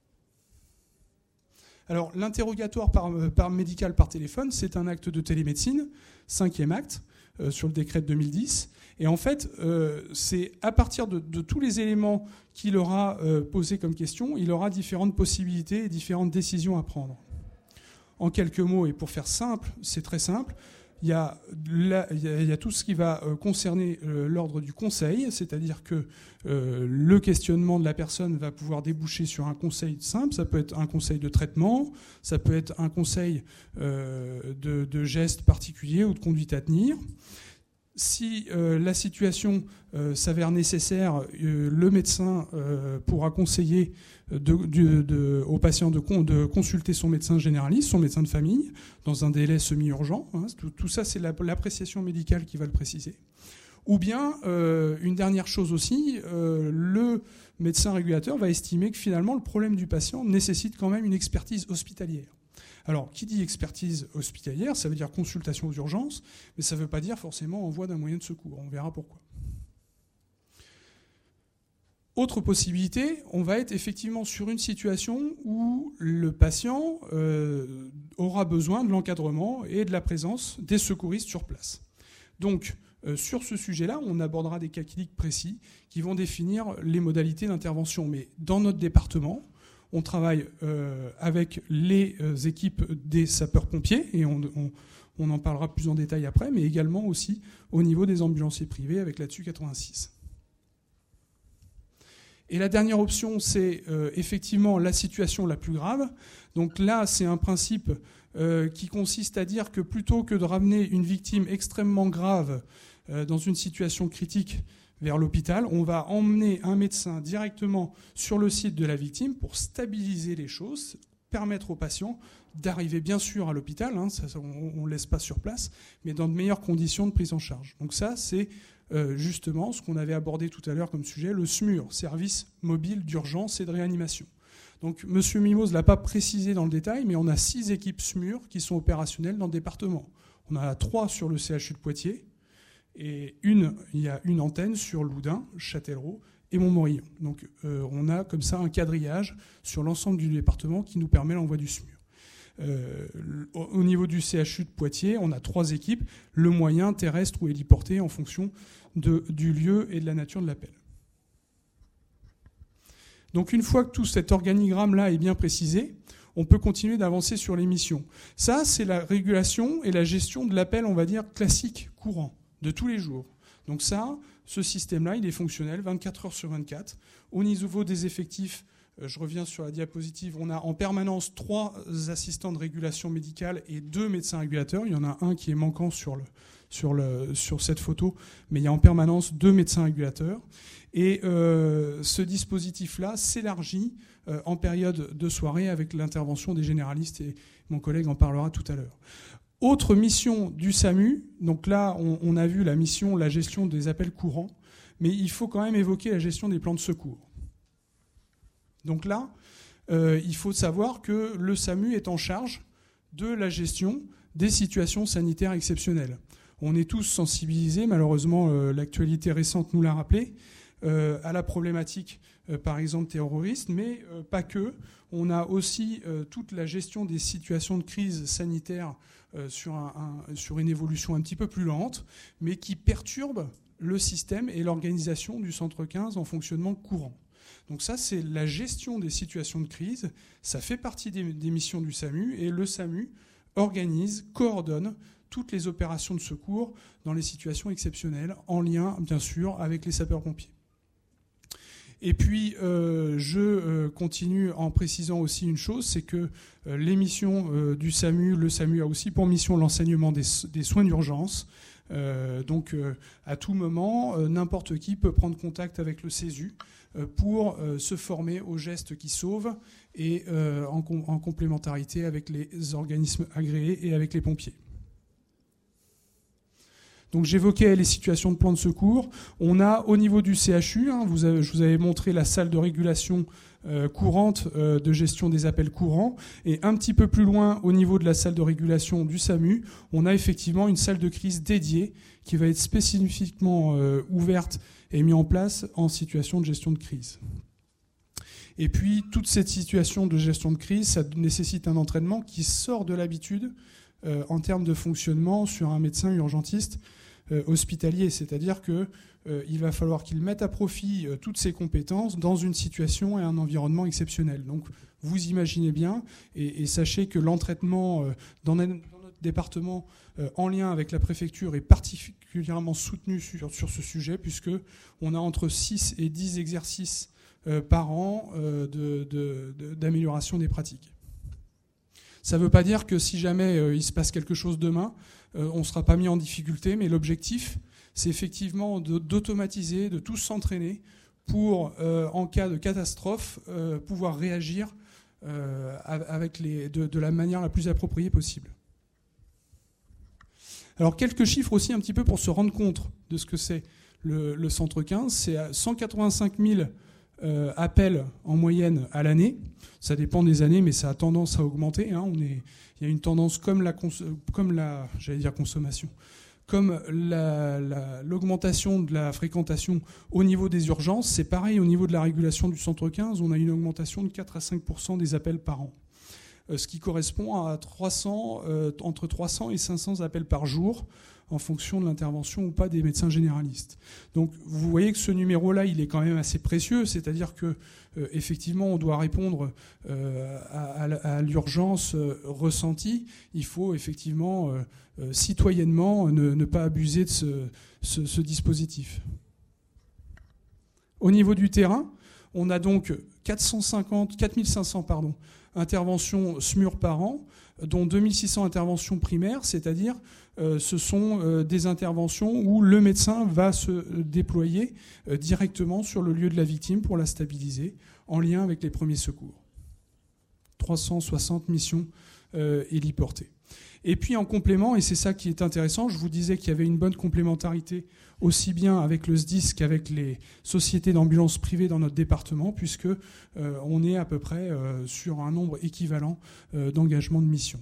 Alors, l'interrogatoire par, par médical par téléphone, c'est un acte de télémédecine, cinquième acte, euh, sur le décret de deux mille dix. Et en fait, euh, c'est à partir de, de tous les éléments qu'il aura euh, posés comme question, il aura différentes possibilités et différentes décisions à prendre. En quelques mots, et pour faire simple, c'est très simple, il y a, la, il y a, il y a tout ce qui va euh, concerner euh, l'ordre du conseil, c'est-à-dire que euh, le questionnement de la personne va pouvoir déboucher sur un conseil simple, ça peut être un conseil de traitement, ça peut être un conseil euh, de, de gestes particuliers ou de conduite à tenir. Si euh, la situation euh, s'avère nécessaire, euh, le médecin euh, pourra conseiller de, de, de, au patient de, de consulter son médecin généraliste, son médecin de famille, dans un délai semi-urgent. Hein, tout, tout ça, c'est la, l'appréciation médicale qui va le préciser. Ou bien, euh, une dernière chose aussi, euh, le médecin régulateur va estimer que finalement, le problème du patient nécessite quand même une expertise hospitalière. Alors, qui dit expertise hospitalière, ça veut dire consultation aux urgences, mais ça ne veut pas dire forcément envoi d'un moyen de secours. On verra pourquoi. Autre possibilité, on va être effectivement sur une situation où le patient euh, aura besoin de l'encadrement et de la présence des secouristes sur place. Donc, euh, sur ce sujet-là, on abordera des cas cliniques précis qui vont définir les modalités d'intervention. Mais dans notre département, on travaille euh, avec les euh, équipes des sapeurs-pompiers, et on, on, on en parlera plus en détail après, mais également aussi au niveau des ambulanciers privés avec la T U quatre-vingt-six. Et la dernière option, c'est euh, effectivement la situation la plus grave. Donc là, c'est un principe euh, qui consiste à dire que plutôt que de ramener une victime extrêmement grave euh, dans une situation critique vers l'hôpital, on va emmener un médecin directement sur le site de la victime pour stabiliser les choses, permettre aux patients d'arriver bien sûr à l'hôpital, hein, ça, on ne laisse pas sur place, mais dans de meilleures conditions de prise en charge. Donc ça, c'est Euh, justement ce qu'on avait abordé tout à l'heure comme sujet, le S M U R, service mobile d'urgence et de réanimation. Donc M. Mimos ne l'a pas précisé dans le détail, mais on a six équipes S M U R qui sont opérationnelles dans le département. On en a trois sur le C H U de Poitiers, et une, il y a une antenne sur Loudun, Châtellerault et Montmorillon. Donc euh, on a comme ça un quadrillage sur l'ensemble du département qui nous permet l'envoi du S M U R. Euh, au niveau du C H U de Poitiers, on a trois équipes, le moyen, terrestre ou héliporté, en fonction de, du lieu et de la nature de l'appel. Donc une fois que tout cet organigramme-là est bien précisé, on peut continuer d'avancer sur les missions. Ça, c'est la régulation et la gestion de l'appel, on va dire, classique, courant, de tous les jours. Donc ça, ce système-là, il est fonctionnel vingt-quatre heures sur vingt-quatre. Au niveau des effectifs, je reviens sur la diapositive, on a en permanence trois assistants de régulation médicale et deux médecins régulateurs. Il y en a un qui est manquant sur, le, sur, le, sur cette photo, mais il y a en permanence deux médecins régulateurs. Et euh, ce dispositif-là s'élargit euh, en période de soirée avec l'intervention des généralistes, et mon collègue en parlera tout à l'heure. Autre mission du SAMU, donc là on, on a vu la mission, la gestion des appels courants, mais il faut quand même évoquer la gestion des plans de secours. Donc là, euh, il faut savoir que le SAMU est en charge de la gestion des situations sanitaires exceptionnelles. On est tous sensibilisés, malheureusement euh, l'actualité récente nous l'a rappelé, euh, à la problématique euh, par exemple terroriste, mais euh, pas que. On a aussi euh, toute la gestion des situations de crise sanitaire euh, sur, un, un, sur une évolution un petit peu plus lente, mais qui perturbe le système et l'organisation du centre quinze en fonctionnement courant. Donc ça, c'est la gestion des situations de crise. Ça fait partie des, des missions du SAMU, et le SAMU organise, coordonne toutes les opérations de secours dans les situations exceptionnelles, en lien, bien sûr, avec les sapeurs-pompiers. Et puis, euh, je euh, continue en précisant aussi une chose, c'est que euh, les missions euh, du SAMU, le SAMU a aussi pour mission l'enseignement des, des soins d'urgence. Euh, donc, euh, à tout moment, euh, n'importe qui peut prendre contact avec le CESU pour euh, se former aux gestes qui sauvent, et euh, en, com- en complémentarité avec les organismes agréés et avec les pompiers. Donc j'évoquais les situations de plan de secours. On a au niveau du C H U, hein, vous avez, je vous avais montré la salle de régulation euh, courante euh, de gestion des appels courants, et un petit peu plus loin, au niveau de la salle de régulation du SAMU, on a effectivement une salle de crise dédiée qui va être spécifiquement euh, ouverte et mise en place en situation de gestion de crise. Et puis, toute cette situation de gestion de crise, ça nécessite un entraînement qui sort de l'habitude euh, en termes de fonctionnement sur un médecin urgentiste euh, hospitalier. C'est-à-dire qu'il euh, va falloir qu'il mette à profit euh, toutes ses compétences dans une situation et un environnement exceptionnel. Donc, vous imaginez bien, et, et sachez que l'entraînement euh, dans notre département, euh, en lien avec la préfecture, est particulièrement soutenu sur, sur ce sujet, puisqu'on a entre six et dix exercices euh, par an euh, de, de, de, d'amélioration des pratiques. Ça ne veut pas dire que si jamais euh, il se passe quelque chose demain, euh, on ne sera pas mis en difficulté, mais l'objectif, c'est effectivement de, d'automatiser, de tous s'entraîner pour, euh, en cas de catastrophe, euh, pouvoir réagir euh, avec les, de, de la manière la plus appropriée possible. Alors, quelques chiffres aussi un petit peu pour se rendre compte de ce que c'est le, le centre quinze. C'est cent quatre-vingt-cinq mille euh, appels en moyenne à l'année. Ça dépend des années, mais ça a tendance à augmenter. Hein. On est, il y a une tendance comme la, cons- comme la, j'allais dire consommation, comme la, la, l'augmentation de la fréquentation au niveau des urgences. C'est pareil au niveau de la régulation du centre quinze. On a une augmentation de quatre à cinq pour cent des appels par an, euh, ce qui correspond à trois cents, euh, entre trois cents et cinq cents appels par jour, en fonction de l'intervention ou pas des médecins généralistes. Donc vous voyez que ce numéro-là, il est quand même assez précieux, c'est-à-dire que euh, effectivement, on doit répondre euh, à, à, à l'urgence euh, ressentie. Il faut effectivement euh, euh, citoyennement ne, ne pas abuser de ce, ce, ce dispositif. Au niveau du terrain, on a donc quatre cent cinquante, quatre mille cinq cents pardon, interventions S M U R par an, dont deux mille six cents interventions primaires, c'est-à-dire euh, ce sont euh, des interventions où le médecin va se déployer euh, directement sur le lieu de la victime pour la stabiliser, en lien avec les premiers secours. trois cent soixante missions euh, héliportées. Et puis en complément, et c'est ça qui est intéressant, je vous disais qu'il y avait une bonne complémentarité aussi bien avec le S D I S qu'avec les sociétés d'ambulance privées dans notre département, puisque euh, on est à peu près euh, sur un nombre équivalent euh, d'engagements de mission.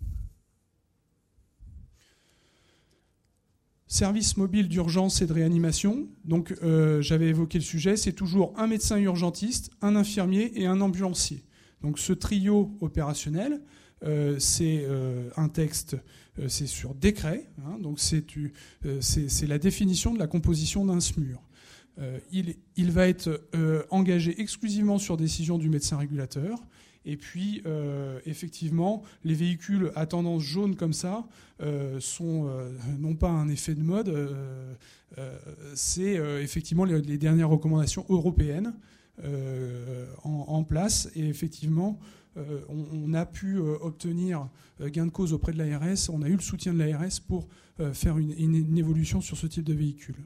Service mobile d'urgence et de réanimation. Donc euh, j'avais évoqué le sujet, c'est toujours un médecin urgentiste, un infirmier et un ambulancier. Donc ce trio opérationnel, Euh, c'est euh, un texte, euh, c'est sur décret, hein, donc c'est, euh, c'est, c'est la définition de la composition d'un S M U R. Euh, il, il va être euh, engagé exclusivement sur décision du médecin régulateur, et puis euh, effectivement, les véhicules à tendance jaune comme ça euh, sont euh, non pas un effet de mode, euh, euh, c'est euh, effectivement les, les dernières recommandations européennes euh, en, en place, et effectivement, Euh, on, on a pu euh, obtenir euh, gain de cause auprès de l'A R S, on a eu le soutien de l'A R S pour euh, faire une, une, une évolution sur ce type de véhicule.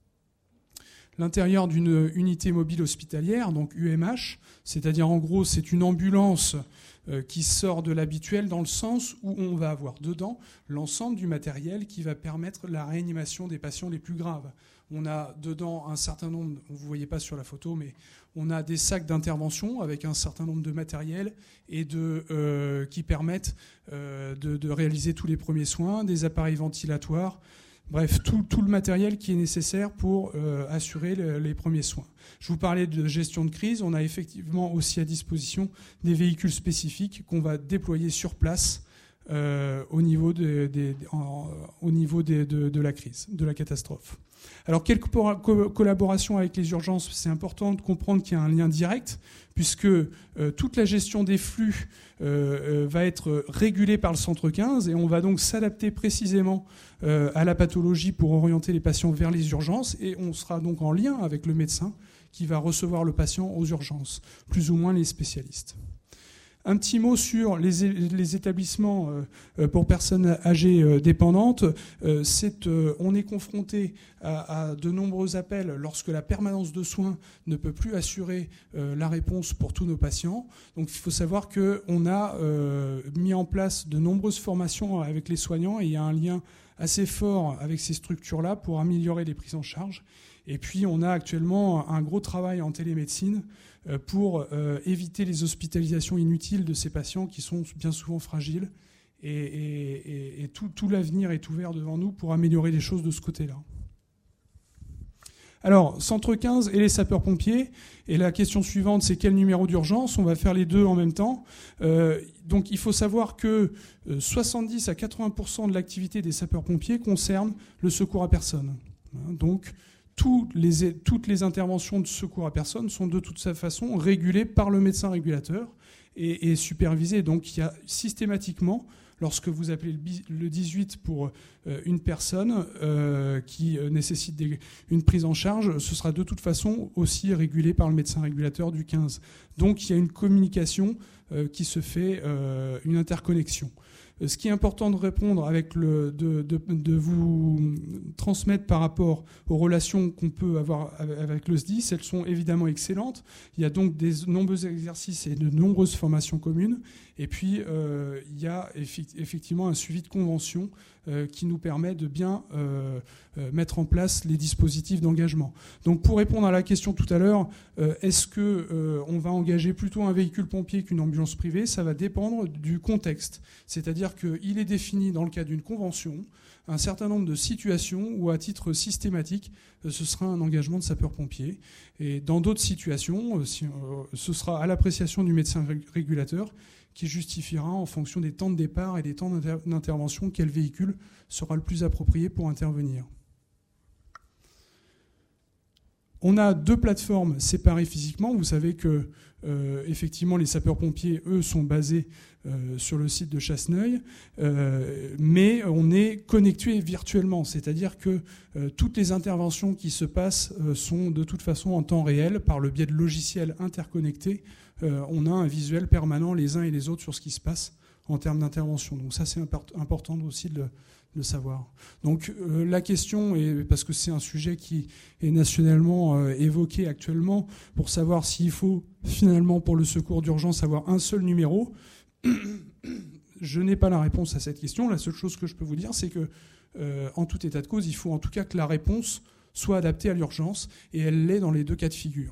L'intérieur d'une unité mobile hospitalière, donc U M H, c'est-à-dire en gros c'est une ambulance euh, qui sort de l'habituel dans le sens où on va avoir dedans l'ensemble du matériel qui va permettre la réanimation des patients les plus graves. On a dedans un certain nombre, vous ne voyez pas sur la photo, mais on a des sacs d'intervention avec un certain nombre de matériel et de, euh, qui permettent euh, de, de réaliser tous les premiers soins, des appareils ventilatoires, bref, tout, tout le matériel qui est nécessaire pour euh, assurer le, les premiers soins. Je vous parlais de gestion de crise, on a effectivement aussi à disposition des véhicules spécifiques qu'on va déployer sur place euh, au niveau, de, de, en, au niveau de, de, de la crise, de la catastrophe. Alors, quelle co- collaboration avec les urgences ? C'est important de comprendre qu'il y a un lien direct, puisque euh, toute la gestion des flux euh, euh, va être régulée par le centre quinze, et on va donc s'adapter précisément euh, à la pathologie pour orienter les patients vers les urgences, et on sera donc en lien avec le médecin qui va recevoir le patient aux urgences, plus ou moins les spécialistes. Un petit mot sur les, les établissements euh, pour personnes âgées euh, dépendantes. Euh, c'est, euh, on est confronté à, à de nombreux appels lorsque la permanence de soins ne peut plus assurer euh, la réponse pour tous nos patients. Donc il faut savoir qu'on a euh, mis en place de nombreuses formations avec les soignants, et il y a un lien assez fort avec ces structures-là pour améliorer les prises en charge. Et puis on a actuellement un gros travail en télémédecine pour euh, éviter les hospitalisations inutiles de ces patients qui sont bien souvent fragiles. Et, et, et, et tout, tout l'avenir est ouvert devant nous pour améliorer les choses de ce côté-là. Alors, Centre quinze et les sapeurs-pompiers. Et la question suivante, c'est quel numéro d'urgence ? On va faire les deux en même temps. Euh, donc, il faut savoir que soixante-dix à quatre-vingts pour cent de l'activité des sapeurs-pompiers concerne le secours à personne. Donc, Toutes les, toutes les interventions de secours à personne sont de toute façon régulées par le médecin régulateur et, et supervisées. Donc il y a systématiquement, lorsque vous appelez le dix-huit pour une personne euh, qui nécessite des, une prise en charge, ce sera de toute façon aussi régulé par le médecin régulateur du quinze. Donc il y a une communication euh, qui se fait, euh, une interconnexion. ce qui est important de répondre, avec le, de, de, de vous transmettre par rapport aux relations qu'on peut avoir avec le S D I S, elles sont évidemment excellentes. Il y a donc des nombreux exercices et de nombreuses formations communes. Et puis, euh, il y a effectivement un suivi de convention euh, qui nous permet de bien euh, euh, mettre en place les dispositifs d'engagement. Donc, pour répondre à la question tout à l'heure, euh, est-ce qu'on euh, va engager plutôt un véhicule pompier qu'une ambulance privée? Ça va dépendre du contexte. C'est-à-dire qu'il est défini dans le cadre d'une convention un certain nombre de situations où, à titre systématique, euh, ce sera un engagement de sapeur-pompier. Et dans d'autres situations, euh, si, euh, ce sera à l'appréciation du médecin régulateur qui justifiera en fonction des temps de départ et des temps d'intervention quel véhicule sera le plus approprié pour intervenir. On a deux plateformes séparées physiquement. Vous savez que euh, effectivement les sapeurs-pompiers, eux, sont basés euh, sur le site de Chasseneuil, euh, mais on est connectés virtuellement, c'est-à-dire que euh, toutes les interventions qui se passent euh, sont de toute façon en temps réel par le biais de logiciels interconnectés. Euh, on a un visuel permanent les uns et les autres sur ce qui se passe en termes d'intervention. Donc ça, c'est important aussi de le, de le savoir. Donc euh, la question, est, parce que c'est un sujet qui est nationalement euh, évoqué actuellement, pour savoir s'il faut finalement pour le secours d'urgence avoir un seul numéro, je n'ai pas la réponse à cette question. La seule chose que je peux vous dire, c'est que euh, en tout état de cause, il faut en tout cas que la réponse soit adaptée à l'urgence, et elle l'est dans les deux cas de figure.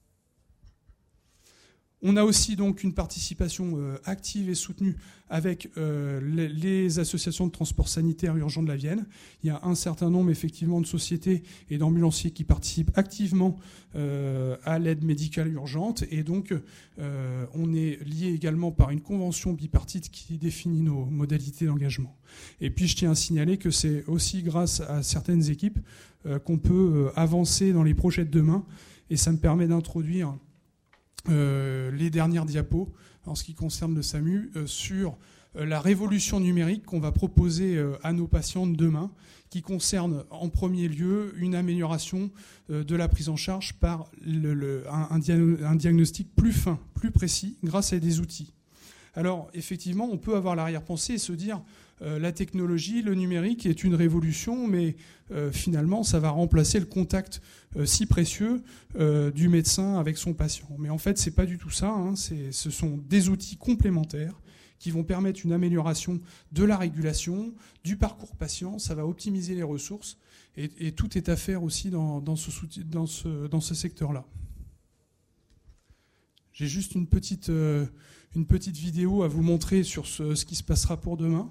On a aussi donc une participation euh, active et soutenue avec euh, les, les associations de transport sanitaire urgent de la Vienne. Il y a un certain nombre effectivement de sociétés et d'ambulanciers qui participent activement euh, à l'aide médicale urgente, et donc euh, on est lié également par une convention bipartite qui définit nos modalités d'engagement. Et puis je tiens à signaler que c'est aussi grâce à certaines équipes euh, qu'on peut euh, avancer dans les projets de demain, et ça me permet d'introduire Euh, les dernières diapos en ce qui concerne le SAMU euh, sur euh, la révolution numérique qu'on va proposer euh, à nos patients de demain, qui concerne en premier lieu une amélioration euh, de la prise en charge par le, le, un, un, dia- un diagnostic plus fin, plus précis, grâce à des outils. Alors effectivement, on peut avoir l'arrière-pensée et se dire euh, la technologie, le numérique est une révolution, mais euh, finalement ça va remplacer le contact euh, si précieux euh, du médecin avec son patient. Mais en fait, c'est pas du tout ça, hein. C'est, ce sont des outils complémentaires qui vont permettre une amélioration de la régulation, du parcours patient, ça va optimiser les ressources, et, et tout est à faire aussi dans, dans ce, dans ce, dans ce secteur-là. J'ai juste une petite... Euh, une petite vidéo à vous montrer sur ce, ce qui se passera pour demain.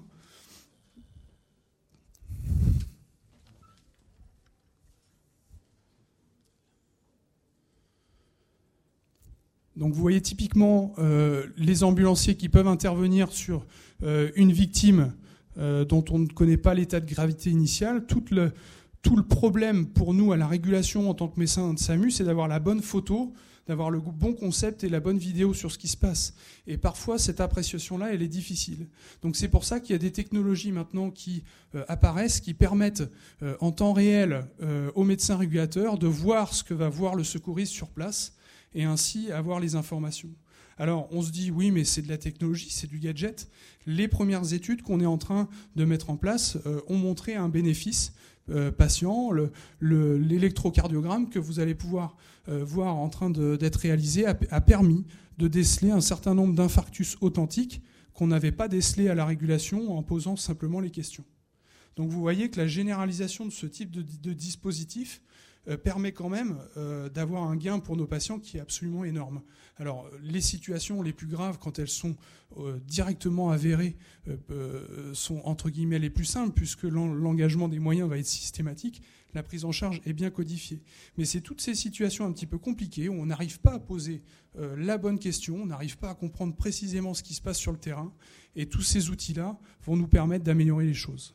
Donc vous voyez typiquement euh, les ambulanciers qui peuvent intervenir sur euh, une victime euh, dont on ne connaît pas l'état de gravité initial. Tout le, tout le problème pour nous à la régulation en tant que médecin de SAMU, c'est d'avoir la bonne photo, d'avoir le bon concept et la bonne vidéo sur ce qui se passe. Et parfois, cette appréciation-là, elle est difficile. Donc c'est pour ça qu'il y a des technologies maintenant qui euh, apparaissent, qui permettent euh, en temps réel euh, aux médecins régulateurs de voir ce que va voir le secouriste sur place, et ainsi avoir les informations. Alors on se dit, oui, mais c'est de la technologie, c'est du gadget. Les premières études qu'on est en train de mettre en place euh, ont montré un bénéfice euh, patient. Le, le, l'électrocardiogramme que vous allez pouvoir euh, voir en train de, d'être réalisé a, a permis de déceler un certain nombre d'infarctus authentiques qu'on n'avait pas décelés à la régulation en posant simplement les questions. Donc vous voyez que la généralisation de ce type de, de dispositif Euh, permet quand même euh, d'avoir un gain pour nos patients qui est absolument énorme. Alors, les situations les plus graves, quand elles sont euh, directement avérées, euh, euh, sont entre guillemets les plus simples, puisque l'en, l'engagement des moyens va être systématique, la prise en charge est bien codifiée. Mais c'est toutes ces situations un petit peu compliquées, où on n'arrive pas à poser euh, la bonne question, on n'arrive pas à comprendre précisément ce qui se passe sur le terrain, et tous ces outils-là vont nous permettre d'améliorer les choses.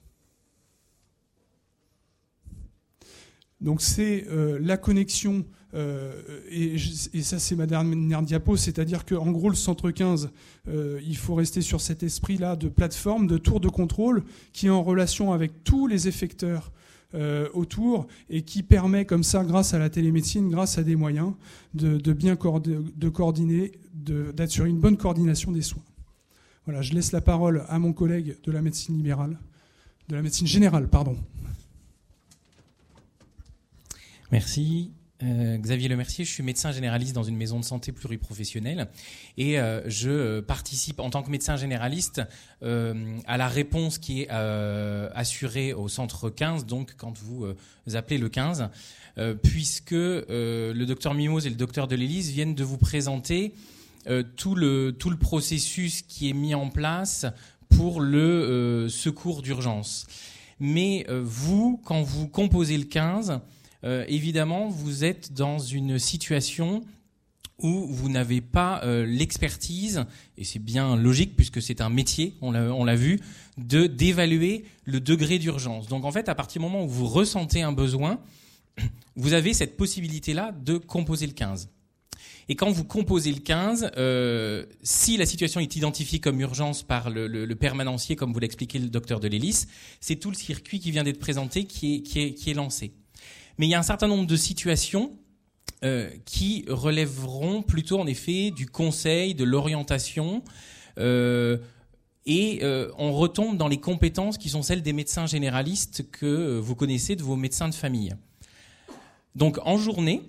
Donc c'est euh, la connexion, euh, et, et ça c'est ma dernière diapo, c'est-à-dire qu'en gros le centre quinze, euh, il faut rester sur cet esprit-là de plateforme, de tour de contrôle, qui est en relation avec tous les effecteurs euh, autour, et qui permet comme ça, grâce à la télémédecine, grâce à des moyens, de, de bien coord- de coordonner, de, d'assurer une bonne coordination des soins. Voilà, je laisse la parole à mon collègue de la médecine libérale, de la médecine générale, pardon. Merci. Euh, Xavier Lemercier, je suis médecin généraliste dans une maison de santé pluriprofessionnelle et euh, je participe en tant que médecin généraliste euh, à la réponse qui est euh, assurée au centre quinze, donc quand vous, euh, vous appelez le quinze, euh, puisque euh, le docteur Mimoz et le docteur Delellis viennent de vous présenter euh, tout le, tout le processus qui est mis en place pour le euh, secours d'urgence. Mais euh, vous, quand vous composez le quinze, Euh, évidemment, vous êtes dans une situation où vous n'avez pas euh, l'expertise, et c'est bien logique puisque c'est un métier, on l'a, on l'a vu, de d'évaluer le degré d'urgence. Donc en fait, à partir du moment où vous ressentez un besoin, vous avez cette possibilité-là de composer le quinze. Et quand vous composez le quinze, euh, si la situation est identifiée comme urgence par le, le, le permanencier, comme vous l'expliquait le docteur Delellis, c'est tout le circuit qui vient d'être présenté qui est, qui est, qui est lancé. Mais il y a un certain nombre de situations euh, qui relèveront plutôt en effet du conseil, de l'orientation, euh, et euh, on retombe dans les compétences qui sont celles des médecins généralistes que vous connaissez de vos médecins de famille. Donc en journée,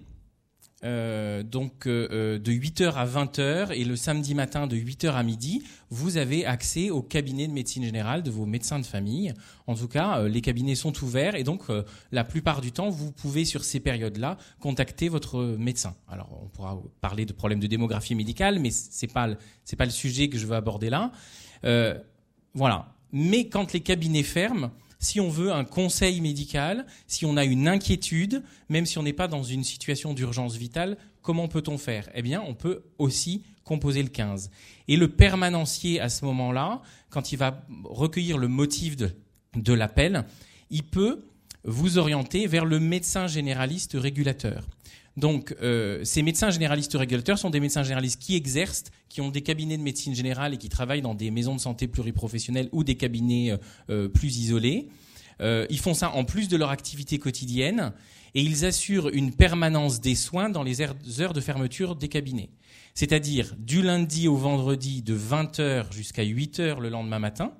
euh, donc euh, de huit heures à vingt heures et le samedi matin de huit heures à midi, vous avez accès au cabinet de médecine générale de vos médecins de famille. En tout cas, euh, les cabinets sont ouverts et donc euh, la plupart du temps, vous pouvez sur ces périodes-là contacter votre médecin. Alors, on pourra parler de problèmes de démographie médicale, mais c'est pas le, c'est pas le sujet que je veux aborder là. Euh, voilà. Mais quand les cabinets ferment, si on veut un conseil médical, si on a une inquiétude, même si on n'est pas dans une situation d'urgence vitale, comment peut-on faire ? Eh bien, on peut aussi composer le quinze. Et le permanencier, à ce moment-là, quand il va recueillir le motif de, de l'appel, il peut vous orienter vers le médecin généraliste régulateur. Donc, euh, ces médecins généralistes régulateurs sont des médecins généralistes qui exercent, qui ont des cabinets de médecine générale et qui travaillent dans des maisons de santé pluriprofessionnelles ou des cabinets euh, plus isolés. Euh, ils font ça en plus de leur activité quotidienne et ils assurent une permanence des soins dans les heures de fermeture des cabinets. C'est-à-dire du lundi au vendredi de vingt heures jusqu'à huit heures le lendemain matin,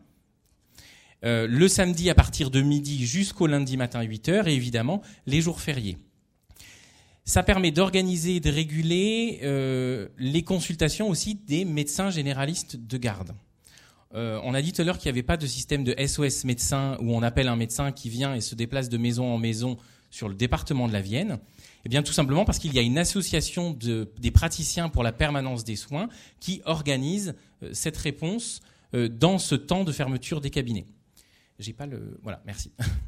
euh, le samedi à partir de midi jusqu'au lundi matin à huit heures et évidemment les jours fériés. Ça permet d'organiser et de réguler euh, les consultations aussi des médecins généralistes de garde. Euh, on a dit tout à l'heure qu'il n'y avait pas de système de S O S médecin où on appelle un médecin qui vient et se déplace de maison en maison sur le département de la Vienne. Eh bien, tout simplement parce qu'il y a une association de, des praticiens pour la permanence des soins qui organise euh, cette réponse euh, dans ce temps de fermeture des cabinets. J'ai pas le... Voilà, merci.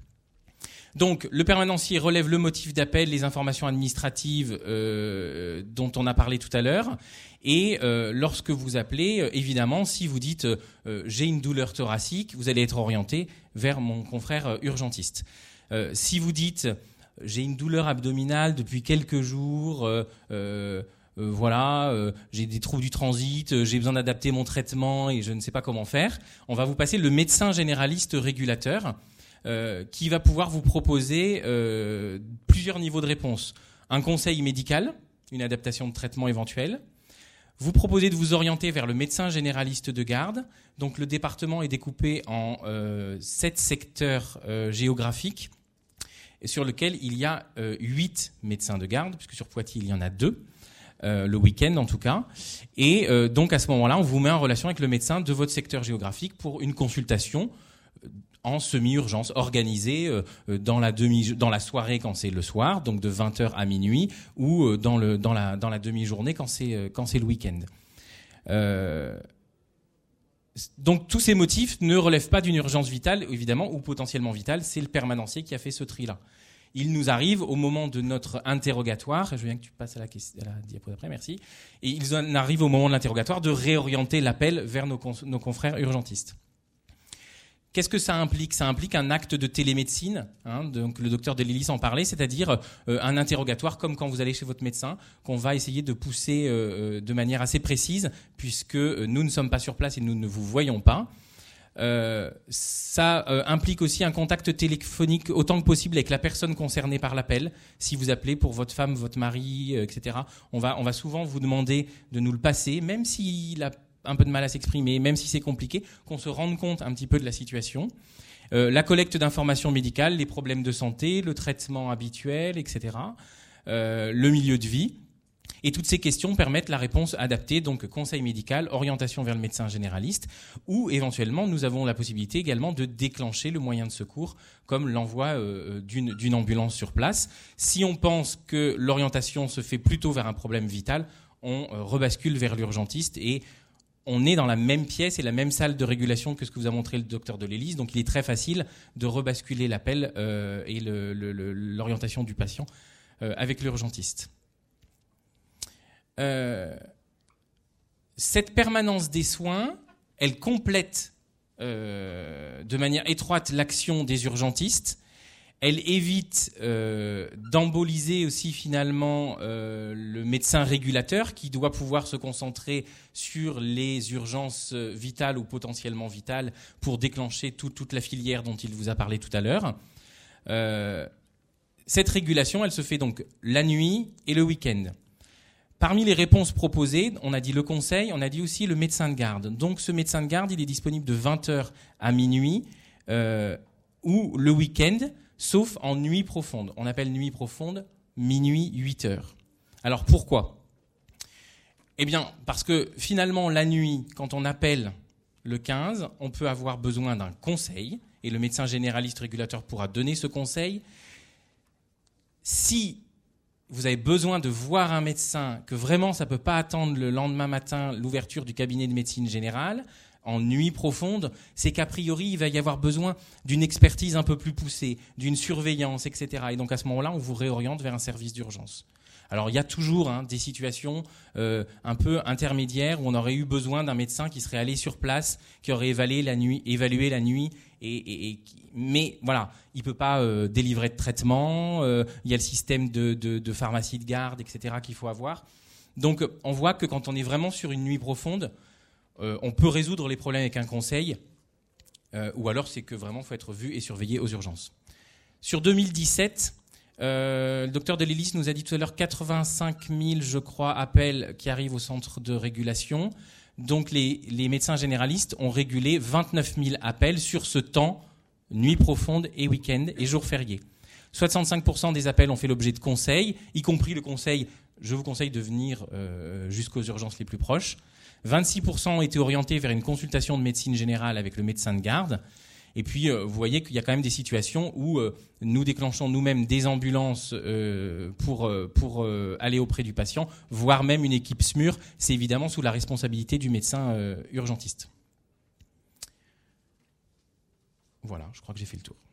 Donc, le permanencier relève le motif d'appel, les informations administratives euh, dont on a parlé tout à l'heure. Et euh, lorsque vous appelez, euh, évidemment, si vous dites euh, « j'ai une douleur thoracique », vous allez être orienté vers mon confrère euh, urgentiste. Euh, si vous dites « j'ai une douleur abdominale depuis quelques jours euh, euh, euh, voilà, euh, j'ai des troubles du transit, euh, j'ai besoin d'adapter mon traitement et je ne sais pas comment faire », on va vous passer le médecin généraliste régulateur, Euh, qui va pouvoir vous proposer euh, plusieurs niveaux de réponse. Un conseil médical, une adaptation de traitement éventuelle. Vous proposez de vous orienter vers le médecin généraliste de garde. Donc le département est découpé en euh, sept secteurs euh, géographiques sur lesquels il y a euh, huit médecins de garde, puisque sur Poitiers il y en a deux, euh, le week-end en tout cas. Et euh, donc à ce moment-là, on vous met en relation avec le médecin de votre secteur géographique pour une consultation en semi-urgence, organisée euh, dans la demi, dans la soirée quand c'est le soir, donc de vingt heures à minuit, ou euh, dans le dans la dans la demi-journée quand c'est euh, quand c'est le week-end. Euh, donc tous ces motifs ne relèvent pas d'une urgence vitale, évidemment, ou potentiellement vitale. C'est le permanencier qui a fait ce tri-là. Il nous arrive au moment de notre interrogatoire, je veux bien que tu passes à la, question, à la diapo d'après, merci. Et il en arrive au moment de l'interrogatoire de réorienter l'appel vers nos, nos confrères urgentistes. Qu'est-ce que ça implique ? Ça implique un acte de télémédecine, hein, donc le docteur Delellis en parlait, c'est-à-dire euh, un interrogatoire comme quand vous allez chez votre médecin, qu'on va essayer de pousser euh, de manière assez précise, puisque nous ne sommes pas sur place et nous ne vous voyons pas. Euh, ça euh, implique aussi un contact téléphonique autant que possible avec la personne concernée par l'appel. Si vous appelez pour votre femme, votre mari, euh, et cetera, on va, on va souvent vous demander de nous le passer, même si la un peu de mal à s'exprimer, même si c'est compliqué, qu'on se rende compte un petit peu de la situation. Euh, la collecte d'informations médicales, les problèmes de santé, le traitement habituel, et cetera. Euh, le milieu de vie. Et toutes ces questions permettent la réponse adaptée, donc conseil médical, orientation vers le médecin généraliste, ou éventuellement nous avons la possibilité également de déclencher le moyen de secours, comme l'envoi euh, d'une, d'une ambulance sur place. Si on pense que l'orientation se fait plutôt vers un problème vital, on euh, rebascule vers l'urgentiste et on est dans la même pièce et la même salle de régulation que ce que vous a montré le docteur Delélis, donc il est très facile de rebasculer l'appel euh, et le, le, le, l'orientation du patient euh, avec l'urgentiste. Euh, cette permanence des soins, elle complète euh, de manière étroite l'action des urgentistes. Elle évite euh, d'emboliser aussi finalement euh, le médecin régulateur qui doit pouvoir se concentrer sur les urgences vitales ou potentiellement vitales pour déclencher tout, toute la filière dont il vous a parlé tout à l'heure. Euh, cette régulation, elle se fait donc la nuit et le week-end. Parmi les réponses proposées, on a dit le conseil, on a dit aussi le médecin de garde. Donc ce médecin de garde, il est disponible de vingt heures à minuit euh, ou le week-end, sauf en nuit profonde. On appelle nuit profonde minuit huit heures. Alors pourquoi ? Eh bien, parce que finalement, la nuit, quand on appelle le quinze, on peut avoir besoin d'un conseil et le médecin généraliste régulateur pourra donner ce conseil. Si vous avez besoin de voir un médecin, que vraiment ça ne peut pas attendre le lendemain matin l'ouverture du cabinet de médecine générale, en nuit profonde, c'est qu'a priori, il va y avoir besoin d'une expertise un peu plus poussée, d'une surveillance, et cetera. Et donc à ce moment-là, on vous réoriente vers un service d'urgence. Alors il y a toujours hein, des situations euh, un peu intermédiaires où on aurait eu besoin d'un médecin qui serait allé sur place, qui aurait évalué la nuit, évalué la nuit, et, et, et mais voilà, il peut pas euh, délivrer de traitement. Euh, il y a le système de, de, de pharmacie de garde, et cetera qu'il faut avoir. Donc on voit que quand on est vraiment sur une nuit profonde, euh, on peut résoudre les problèmes avec un conseil, euh, ou alors c'est que vraiment il faut être vu et surveillé aux urgences. Sur deux mille dix-sept. Euh, le docteur Delélis nous a dit tout à l'heure quatre-vingt-cinq mille, je crois, appels qui arrivent au centre de régulation. Donc les, les médecins généralistes ont régulé vingt-neuf mille appels sur ce temps, nuit profonde et week-end et jours fériés. soixante-cinq pour cent des appels ont fait l'objet de conseils, y compris le conseil « je vous conseille de venir euh, jusqu'aux urgences les plus proches ». vingt-six pour cent ont été orientés vers une consultation de médecine générale avec le médecin de garde. Et puis, euh, vous voyez qu'il y a quand même des situations où euh, nous déclenchons nous-mêmes des ambulances euh, pour, euh, pour euh, aller auprès du patient, voire même une équipe S M U R. C'est évidemment sous la responsabilité du médecin euh, urgentiste. Voilà, je crois que j'ai fait le tour.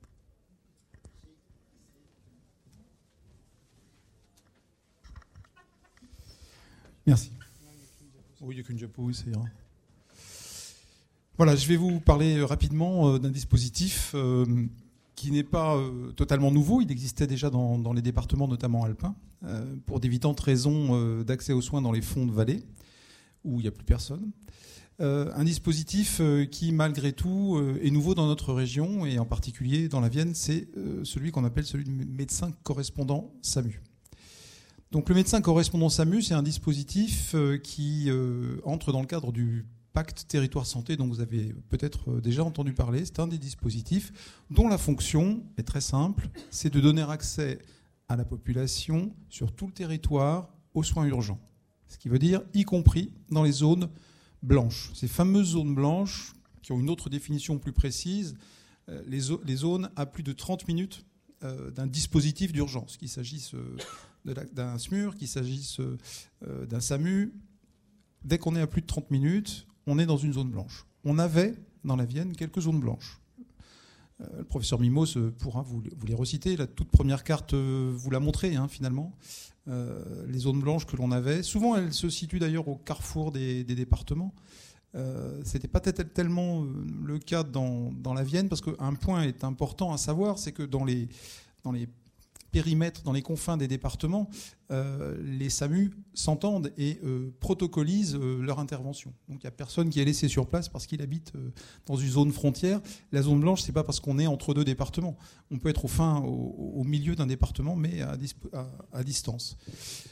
Merci. Oui, il n'y a qu'une diapo, c'est ira. Voilà, je vais vous parler rapidement d'un dispositif euh, qui n'est pas euh, totalement nouveau. Il existait déjà dans, dans les départements, notamment alpins, euh, pour d'évidentes raisons euh, d'accès aux soins dans les fonds de vallée, où il n'y a plus personne. Euh, un dispositif euh, qui, malgré tout, euh, est nouveau dans notre région, et en particulier dans la Vienne, c'est euh, celui qu'on appelle celui de médecin correspondant SAMU. Donc le médecin correspondant SAMU, c'est un dispositif euh, qui euh, entre dans le cadre du Pacte Territoire Santé, dont vous avez peut-être déjà entendu parler. C'est un des dispositifs dont la fonction est très simple, c'est de donner accès à la population sur tout le territoire aux soins urgents. Ce qui veut dire y compris dans les zones blanches. Ces fameuses zones blanches, qui ont une autre définition plus précise, les, zo- les zones à plus de trente minutes euh, d'un dispositif d'urgence, qu'il s'agisse euh, de la, d'un S M U R, qu'il s'agisse euh, d'un SAMU. Dès qu'on est à plus de trente minutes, on est dans une zone blanche. On avait, dans la Vienne, quelques zones blanches. Euh, le professeur Mimos pourra vous, vous les reciter. La toute première carte euh, vous l'a montré, hein, finalement. Euh, les zones blanches que l'on avait. Souvent, elles se situent d'ailleurs au carrefour des, des départements. Euh, ce n'était pas tellement le cas dans, dans la Vienne, parce qu'un point est important à savoir, c'est que dans les, dans les périmètres, dans les confins des départements, euh, les SAMU s'entendent et euh, protocolisent euh, leur intervention. Donc il n'y a personne qui est laissé sur place parce qu'il habite euh, dans une zone frontière. La zone blanche, c'est pas parce qu'on est entre deux départements. On peut être au fin, au, au milieu d'un département, mais à, à, à distance.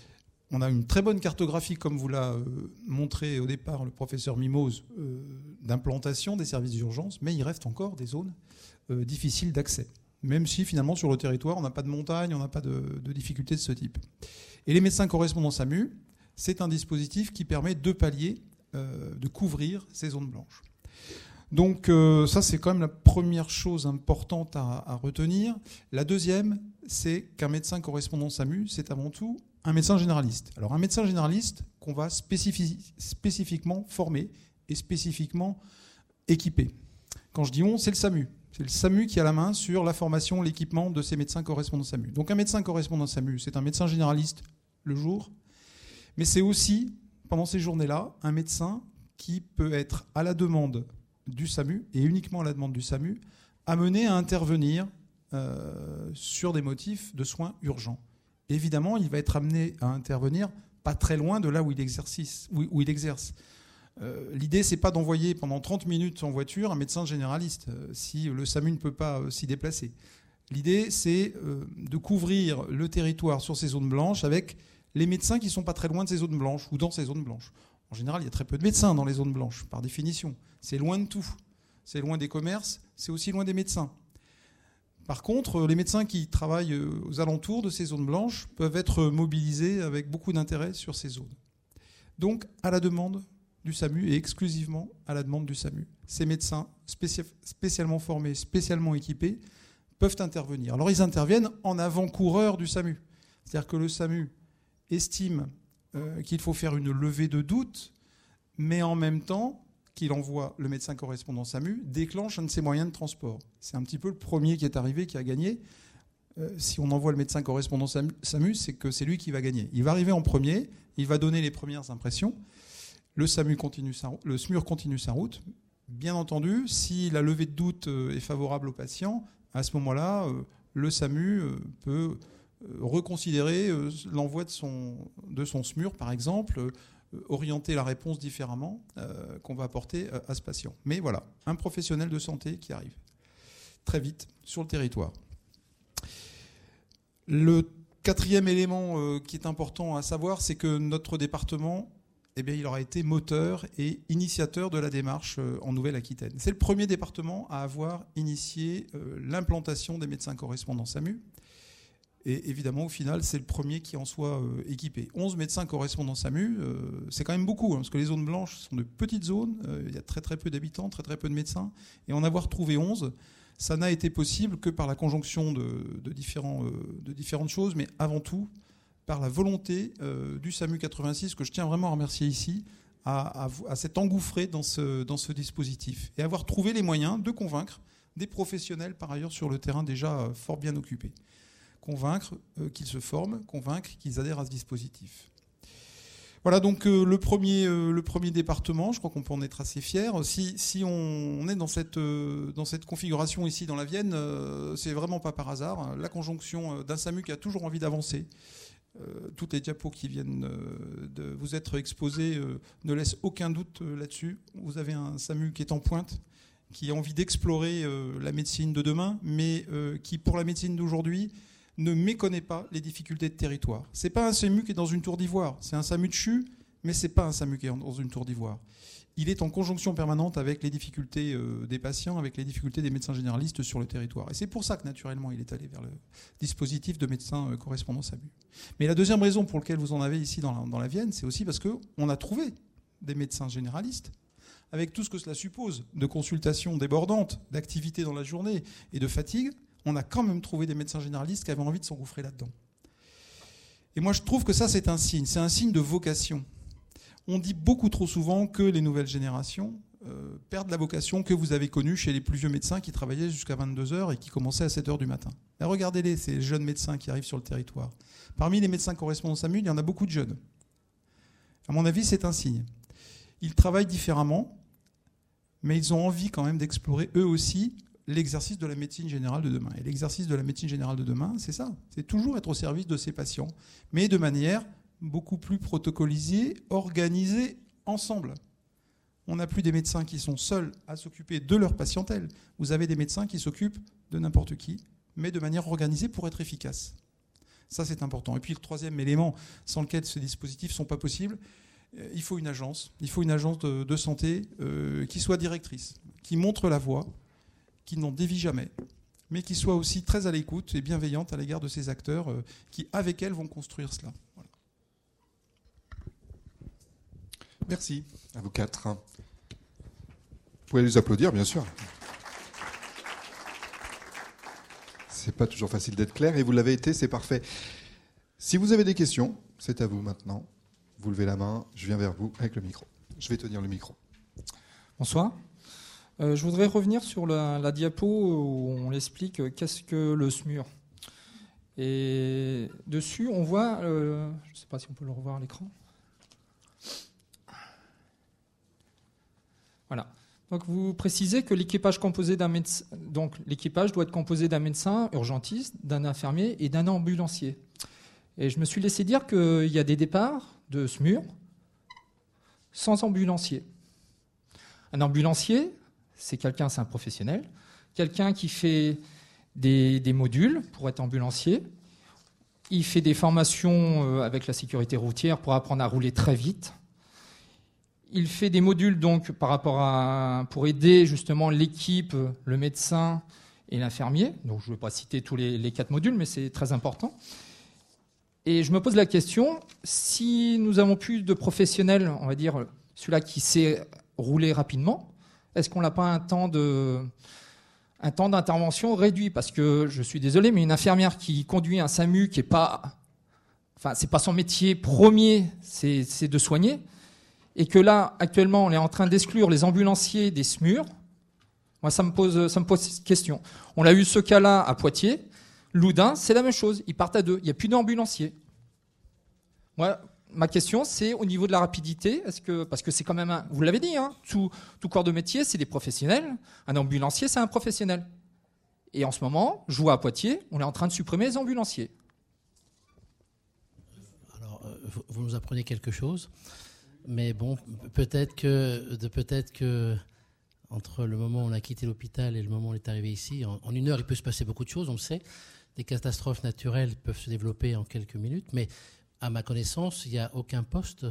on a une très bonne cartographie, comme vous l'a euh, montré au départ le professeur Mimose, euh, d'implantation des services d'urgence, mais il reste encore des zones euh, difficiles d'accès, même si finalement sur le territoire, on n'a pas de montagne, on n'a pas de, de difficultés de ce type. Et les médecins correspondants SAMU, c'est un dispositif qui permet de pallier, euh, de couvrir ces zones blanches. Donc euh, ça, c'est quand même la première chose importante à, à retenir. La deuxième, c'est qu'un médecin correspondant SAMU, c'est avant tout un médecin généraliste. Alors un médecin généraliste qu'on va spécifi- spécifiquement former et spécifiquement équiper. Quand je dis on, c'est le SAMU. C'est le SAMU qui a la main sur la formation, l'équipement de ces médecins correspondants SAMU. Donc un médecin correspondant SAMU, c'est un médecin généraliste le jour, mais c'est aussi, pendant ces journées-là, un médecin qui peut être à la demande du SAMU, et uniquement à la demande du SAMU, amené à intervenir euh, sur des motifs de soins urgents. Évidemment, il va être amené à intervenir pas très loin de là où il, exerce. Où, où il exerce. Euh, l'idée, c'est pas d'envoyer pendant trente minutes en voiture un médecin généraliste, euh, si le SAMU ne peut pas euh, s'y déplacer. L'idée, c'est euh, de couvrir le territoire sur ces zones blanches avec les médecins qui sont pas très loin de ces zones blanches ou dans ces zones blanches. En général, il y a très peu de médecins dans les zones blanches, par définition. C'est loin de tout. C'est loin des commerces, c'est aussi loin des médecins. Par contre, les médecins qui travaillent aux alentours de ces zones blanches peuvent être mobilisés avec beaucoup d'intérêt sur ces zones. Donc, à la demande du SAMU et exclusivement à la demande du SAMU. Ces médecins spéci- spécialement formés, spécialement équipés, peuvent intervenir. Alors, ils interviennent en avant-coureur du SAMU. C'est-à-dire que le SAMU estime euh, qu'il faut faire une levée de doute, mais en même temps qu'il envoie le médecin correspondant SAMU, déclenche un de ses moyens de transport. C'est un petit peu le premier qui est arrivé, qui a gagné. Euh, si on envoie le médecin correspondant SAMU, c'est que c'est lui qui va gagner. Il va arriver en premier, il va donner les premières impressions. Le SAMU continue sa, le SMUR continue sa route. Bien entendu, si la levée de doute est favorable au patient, à ce moment-là, le SAMU peut reconsidérer l'envoi de son, de son SMUR, par exemple, orienter la réponse différemment euh, qu'on va apporter à ce patient. Mais voilà, un professionnel de santé qui arrive très vite sur le territoire. Le quatrième élément euh, qui est important à savoir, c'est que notre département, eh bien, il aura été moteur et initiateur de la démarche euh, en Nouvelle-Aquitaine. C'est le premier département à avoir initié euh, l'implantation des médecins correspondants SAMU. Et évidemment, au final, c'est le premier qui en soit euh, équipé. onze médecins correspondants SAMU, euh, c'est quand même beaucoup, hein, parce que les zones blanches sont de petites zones, euh, il y a très très peu d'habitants, très très peu de médecins, et en avoir trouvé onze, ça n'a été possible que par la conjonction de, de, différents, euh, de différentes choses, mais avant tout par la volonté euh, du SAMU quatre-vingt-six, que je tiens vraiment à remercier ici, à, à, à s'être engouffré dans ce, dans ce dispositif, et avoir trouvé les moyens de convaincre des professionnels, par ailleurs, sur le terrain déjà euh, fort bien occupés. Convaincre euh, qu'ils se forment, convaincre qu'ils adhèrent à ce dispositif. Voilà donc euh, le, premier, euh, le premier département, je crois qu'on peut en être assez fier. Si, si on, on est dans cette, euh, dans cette configuration ici dans la Vienne, euh, c'est vraiment pas par hasard. La conjonction d'un SAMU qui a toujours envie d'avancer. Euh, toutes les diapos qui viennent euh, de vous être exposées euh, ne laissent aucun doute euh, là-dessus. Vous avez un SAMU qui est en pointe, qui a envie d'explorer euh, la médecine de demain, mais euh, qui, pour la médecine d'aujourd'hui, ne méconnaît pas les difficultés de territoire. C'est pas un SAMU qui est dans une tour d'ivoire, c'est un SAMU de C H U, mais c'est pas un SAMU qui est dans une tour d'ivoire. Il est en conjonction permanente avec les difficultés euh, des patients, avec les difficultés des médecins généralistes sur le territoire. Et c'est pour ça que naturellement il est allé vers le dispositif de médecins euh, correspondants SAMU. Mais la deuxième raison pour laquelle vous en avez ici dans la, dans la Vienne, c'est aussi parce qu'on a trouvé des médecins généralistes, avec tout ce que cela suppose de consultations débordantes, d'activités dans la journée et de fatigue. On a quand même trouvé des médecins généralistes qui avaient envie de s'engouffrer là-dedans. Et moi, je trouve que ça, c'est un signe. C'est un signe de vocation. On dit beaucoup trop souvent que les nouvelles générations euh, perdent la vocation que vous avez connue chez les plus vieux médecins qui travaillaient jusqu'à vingt-deux heures et qui commençaient à sept heures du matin. Et regardez-les, ces jeunes médecins qui arrivent sur le territoire. Parmi les médecins correspondants SAMU, il y en a beaucoup de jeunes. À mon avis, c'est un signe. Ils travaillent différemment, mais ils ont envie quand même d'explorer eux aussi l'exercice de la médecine générale de demain. Et l'exercice de la médecine générale de demain, c'est ça. C'est toujours être au service de ses patients, mais de manière beaucoup plus protocolisée, organisée, ensemble. On n'a plus des médecins qui sont seuls à s'occuper de leur patientèle. Vous avez des médecins qui s'occupent de n'importe qui, mais de manière organisée pour être efficace. Ça, c'est important. Et puis le troisième élément sans lequel ces dispositifs ne sont pas possibles, il faut une agence. Il faut une agence de, de santé euh, qui soit directrice, qui montre la voie, qui n'en dévie jamais, mais qui soit aussi très à l'écoute et bienveillante à l'égard de ces acteurs euh, qui, avec elle, vont construire cela. Voilà. Merci à vous quatre. Vous pouvez les applaudir, bien sûr. C'est pas toujours facile d'être clair, et vous l'avez été, c'est parfait. Si vous avez des questions, c'est à vous maintenant. Vous levez la main, je viens vers vous avec le micro. Je vais tenir le micro. Bonsoir. Euh, je voudrais revenir sur la, la diapo où on explique euh, qu'est-ce que le S M U R. Et dessus, on voit, euh, je ne sais pas si on peut le revoir à l'écran. Voilà. Donc vous précisez que l'équipage composé d'un médecin, donc l'équipage doit être composé d'un médecin urgentiste, d'un infirmier et d'un ambulancier. Et je me suis laissé dire qu'il y a des départs de S M U R sans ambulancier. Un ambulancier, c'est quelqu'un, c'est un professionnel, quelqu'un qui fait des, des modules pour être ambulancier. Il fait des formations avec la sécurité routière pour apprendre à rouler très vite. Il fait des modules donc par rapport à pour aider justement l'équipe, le médecin et l'infirmier. Donc je ne vais pas citer tous les, les quatre modules, mais c'est très important. Et je me pose la question, si nous avons plus de professionnels, on va dire celui-là qui sait rouler rapidement, est-ce qu'on n'a pas un temps de un temps d'intervention réduit? Parce que je suis désolé, mais une infirmière qui conduit un SAMU qui est pas, enfin c'est pas son métier premier, c'est, c'est de soigner. Et que là, actuellement, on est en train d'exclure les ambulanciers des S M U R, moi, ça me pose, ça me pose question. On a eu ce cas-là à Poitiers. Loudun, c'est la même chose. Ils partent à deux. Il n'y a plus d'ambulanciers. Moi, ma question, c'est au niveau de la rapidité. Est-ce que, parce que c'est quand même un, vous l'avez dit, hein, tout, tout corps de métier, c'est des professionnels. Un ambulancier, c'est un professionnel. Et en ce moment, je vois à Poitiers, on est en train de supprimer les ambulanciers. Alors, euh, vous nous apprenez quelque chose. Mais bon, peut-être que, de, peut-être que entre le moment où on a quitté l'hôpital et le moment où on est arrivé ici, en, en une heure, il peut se passer beaucoup de choses, on le sait. Des catastrophes naturelles peuvent se développer en quelques minutes, mais à ma connaissance, il n'y a aucun poste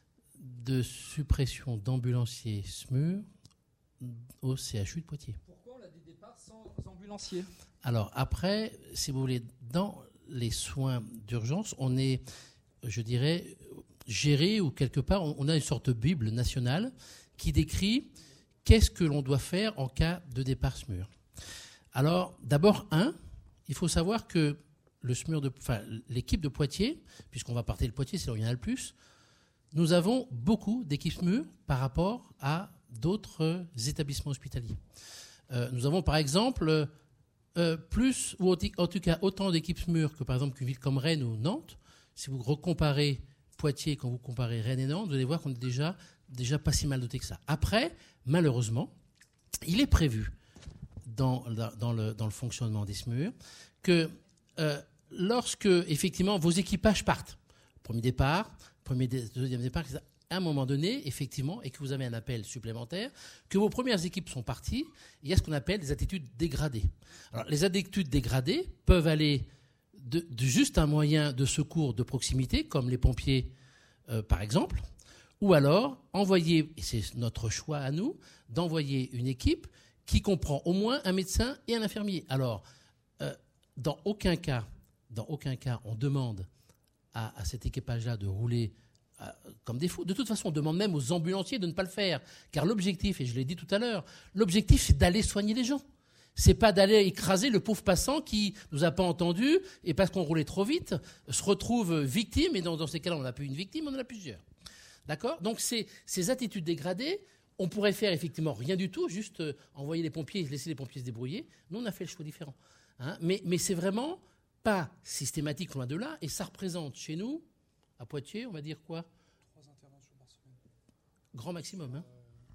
de suppression d'ambulanciers S M U R au C H U de Poitiers. Pourquoi on a des départs sans ambulanciers? Alors après, si vous voulez, dans les soins d'urgence, on est, je dirais, géré ou quelque part, on a une sorte de Bible nationale qui décrit qu'est-ce que l'on doit faire en cas de départ S M U R. Alors, d'abord, un, il faut savoir que le S M U R de, enfin, l'équipe de Poitiers, puisqu'on va partir de Poitiers, c'est là où il y en a le plus, nous avons beaucoup d'équipes S M U R par rapport à d'autres établissements hospitaliers. Euh, nous avons par exemple euh, plus, ou en tout cas autant d'équipes S M U R que par exemple qu'une ville comme Rennes ou Nantes. Si vous recomparez Poitiers, quand vous comparez Rennes et Nantes, vous allez voir qu'on est déjà, déjà pas si mal doté que ça. Après, malheureusement, il est prévu dans, dans, le, dans le fonctionnement des S M U R que euh, lorsque, effectivement, vos équipages partent, premier départ, premier, deuxième départ, à un moment donné, effectivement, et que vous avez un appel supplémentaire, que vos premières équipes sont parties, il y a ce qu'on appelle des attitudes dégradées. Alors, les attitudes dégradées peuvent aller De, de juste un moyen de secours de proximité, comme les pompiers, euh, par exemple, ou alors envoyer, et c'est notre choix à nous, d'envoyer une équipe qui comprend au moins un médecin et un infirmier. Alors, euh, dans aucun cas, dans aucun cas, on demande à, à cet équipage-là de rouler euh, comme des fous. De toute façon, on demande même aux ambulanciers de ne pas le faire, car l'objectif, et je l'ai dit tout à l'heure, l'objectif, c'est d'aller soigner les gens. C'est pas d'aller écraser le pauvre passant qui nous a pas entendus et parce qu'on roulait trop vite se retrouve victime. Et dans, dans ces cas-là, on n'a plus une victime, on en a plusieurs. D'accord ? Donc ces, ces attitudes dégradées, on pourrait faire effectivement rien du tout, juste euh, envoyer les pompiers, laisser les pompiers se débrouiller. Nous, on a fait le choix différent. Hein ? Mais, mais c'est vraiment pas systématique loin de là, et ça représente chez nous, à Poitiers, on va dire quoi ? Trois interventions par semaine. Grand maximum, hein ?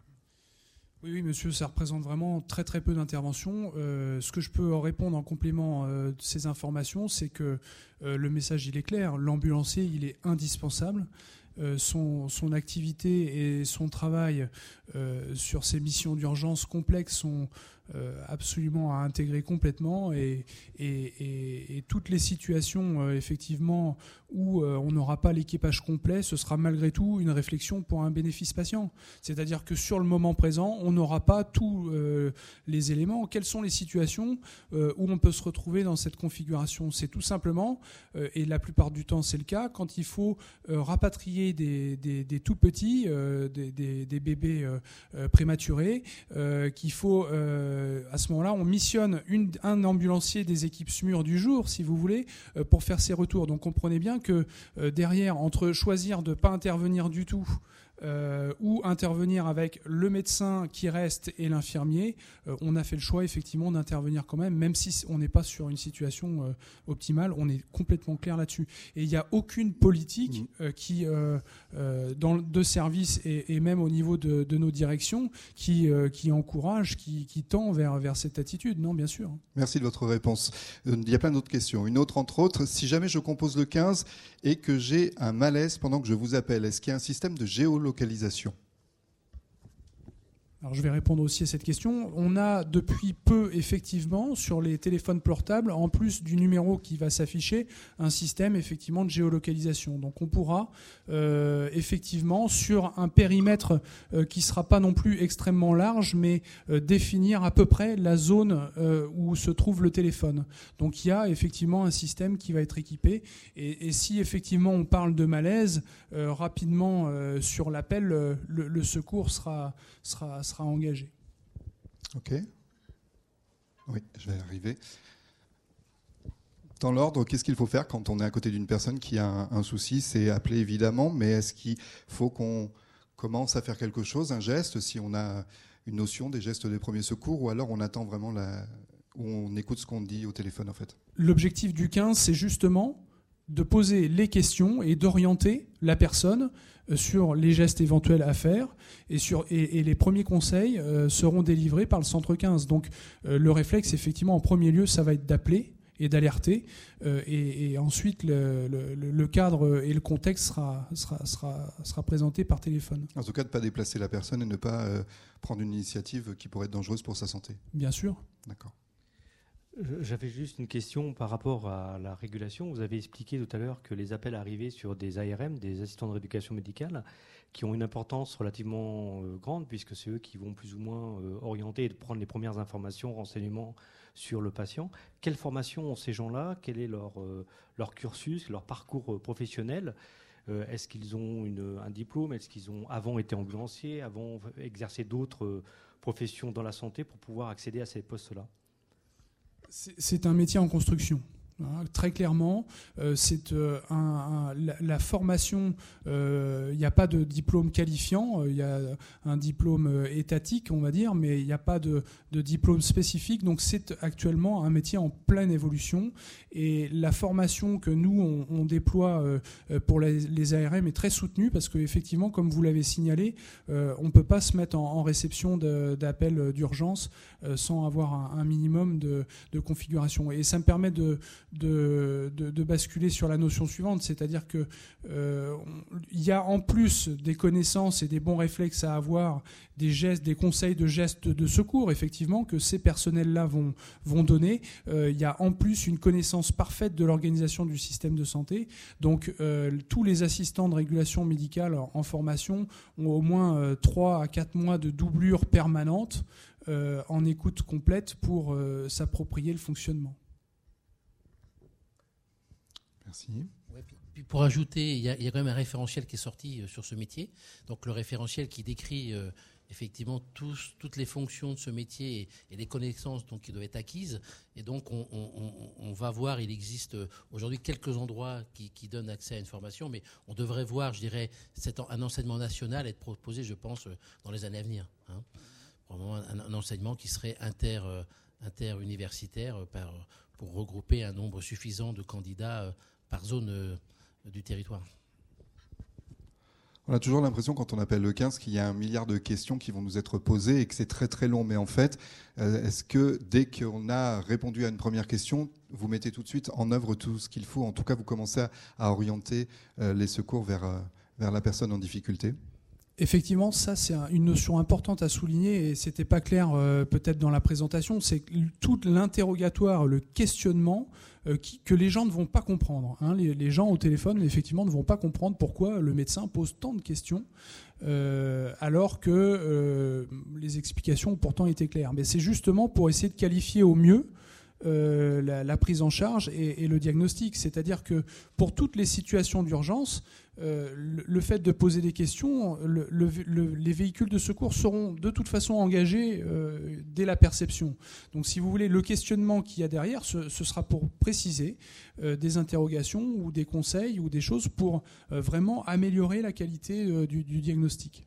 Oui, oui, monsieur, ça représente vraiment très très peu d'interventions. Euh, ce que je peux en répondre en complément euh, de ces informations, c'est que euh, le message il est clair. L'ambulancier il est indispensable euh, son, son activité et son travail euh, sur ces missions d'urgence complexes sont euh, absolument à intégrer complètement, et, et, et, et toutes les situations euh, effectivement où euh, on n'aura pas l'équipage complet, ce sera malgré tout une réflexion pour un bénéfice patient. C'est-à-dire que sur le moment présent, on n'aura pas tous euh, les éléments. Quelles sont les situations euh, où on peut se retrouver dans cette configuration? C'est tout simplement, euh, et la plupart du temps c'est le cas, quand il faut euh, rapatrier des, des, des tout petits, euh, des, des, des bébés euh, euh, prématurés, euh, qu'il faut, euh, à ce moment-là, on missionne une, un ambulancier des équipes S M U R du jour, si vous voulez, euh, pour faire ces retours. Donc comprenez bien que euh, derrière, entre choisir de ne pas intervenir du tout, Euh, ou intervenir avec le médecin qui reste et l'infirmier, euh, on a fait le choix effectivement d'intervenir quand même, même si on n'est pas sur une situation euh, optimale, on est complètement clair là-dessus. Et il n'y a aucune politique euh, qui, euh, euh, dans de service et, et même au niveau de, de nos directions, qui, euh, qui encourage, qui, qui tend vers, vers cette attitude. Non, bien sûr. Merci de votre réponse. Euh, il y a plein d'autres questions. Une autre, entre autres, si jamais je compose le quinze et que j'ai un malaise pendant que je vous appelle, est-ce qu'il y a un système de géolocalisation ? Alors je vais répondre aussi à cette question. On a depuis peu, effectivement, sur les téléphones portables, en plus du numéro qui va s'afficher, un système effectivement de géolocalisation. Donc on pourra euh, effectivement, sur un périmètre euh, qui ne sera pas non plus extrêmement large, mais euh, définir à peu près la zone euh, où se trouve le téléphone. Donc il y a effectivement un système qui va être équipé. Et, et si effectivement on parle de malaise, euh, rapidement euh, sur l'appel, euh, le, le secours sera, sera, sera sera engagé. Ok. Oui, je vais arriver. Dans l'ordre, qu'est-ce qu'il faut faire quand on est à côté d'une personne qui a un, un souci? C'est appeler évidemment, mais est-ce qu'il faut qu'on commence à faire quelque chose, un geste, si on a une notion des gestes des premiers secours, ou alors on attend vraiment la, ou on écoute ce qu'on dit au téléphone en fait? L'objectif du quinze, c'est justement de poser les questions et d'orienter la personne sur les gestes éventuels à faire, et, sur, et, et les premiers conseils euh, seront délivrés par le centre quinze. Donc euh, le réflexe, effectivement, en premier lieu, ça va être d'appeler et d'alerter, euh, et, et ensuite le, le, le cadre et le contexte sera, sera, sera, sera présenté par téléphone. En tout cas, de ne pas déplacer la personne et ne pas euh, prendre une initiative qui pourrait être dangereuse pour sa santé. Bien sûr. D'accord. J'avais juste une question par rapport à la régulation. Vous avez expliqué tout à l'heure que les appels arrivaient sur des A R M, des assistants de rééducation médicale, qui ont une importance relativement euh, grande, puisque c'est eux qui vont plus ou moins euh, orienter et prendre les premières informations, renseignements sur le patient. Quelle formation ont ces gens-là? Quel est leur, euh, leur cursus, leur parcours euh, professionnel? euh, Est-ce qu'ils ont une, un diplôme? Est-ce qu'ils ont avant été ambulanciers, avant exercé d'autres euh, professions dans la santé pour pouvoir accéder à ces postes-là? C'est un métier en construction. Hein, très clairement, euh, c'est euh, un, un, la, la formation. Il euh, n'y a pas de diplôme qualifiant. Il euh, y a un diplôme euh, étatique, on va dire, mais il n'y a pas de, de diplôme spécifique. Donc, c'est actuellement un métier en pleine évolution. Et la formation que nous on, on déploie euh, pour les, les A R M est très soutenue parce que, effectivement, comme vous l'avez signalé, euh, on ne peut pas se mettre en, en réception d'appels d'urgence euh, sans avoir un, un minimum de, de configuration. Et ça me permet de De, de, de basculer sur la notion suivante, c'est-à-dire que euh, il y a en plus des connaissances et des bons réflexes à avoir, des gestes, des conseils de gestes de secours, effectivement, que ces personnels-là vont, vont donner. Euh, il y a en plus une connaissance parfaite de l'organisation du système de santé. Donc euh, tous les assistants de régulation médicale en, en formation ont au moins euh, trois à quatre mois de doublure permanente euh, en écoute complète pour euh, s'approprier le fonctionnement. Merci. Ouais, puis, puis pour ajouter, il y, a, il y a quand même un référentiel qui est sorti euh, sur ce métier. Donc le référentiel qui décrit euh, effectivement tous, toutes les fonctions de ce métier et, et les connaissances donc, qui doivent être acquises. Et donc on, on, on va voir, il existe aujourd'hui quelques endroits qui, qui donnent accès à une formation, mais on devrait voir, je dirais, cet, un enseignement national être proposé, je pense, dans les années à venir. Hein. Probablement un, un enseignement qui serait inter, euh, interuniversitaire euh, par, pour regrouper un nombre suffisant de candidats euh, par zone euh, du territoire. On a toujours l'impression quand on appelle le quinze qu'il y a un milliard de questions qui vont nous être posées et que c'est très très long. Mais en fait, euh, est-ce que dès qu'on a répondu à une première question, vous mettez tout de suite en œuvre tout ce qu'il faut? En tout cas, vous commencez à, à orienter euh, les secours vers, euh, vers la personne en difficulté ? Effectivement, ça c'est une notion importante à souligner et c'était pas clair euh, peut-être dans la présentation, c'est que tout l'interrogatoire, le questionnement euh, qui, que les gens ne vont pas comprendre. Hein. Les, les gens au téléphone, effectivement, ne vont pas comprendre pourquoi le médecin pose tant de questions euh, alors que euh, les explications ont pourtant été claires. Mais c'est justement pour essayer de qualifier au mieux Euh, la, la prise en charge et, et le diagnostic. C'est-à-dire que pour toutes les situations d'urgence, euh, le, le fait de poser des questions, le, le, le, les véhicules de secours seront de toute façon engagés euh, dès la perception. Donc si vous voulez, le questionnement qu'il y a derrière, ce, ce sera pour préciser euh, des interrogations ou des conseils ou des choses pour euh, vraiment améliorer la qualité euh, du, du diagnostic.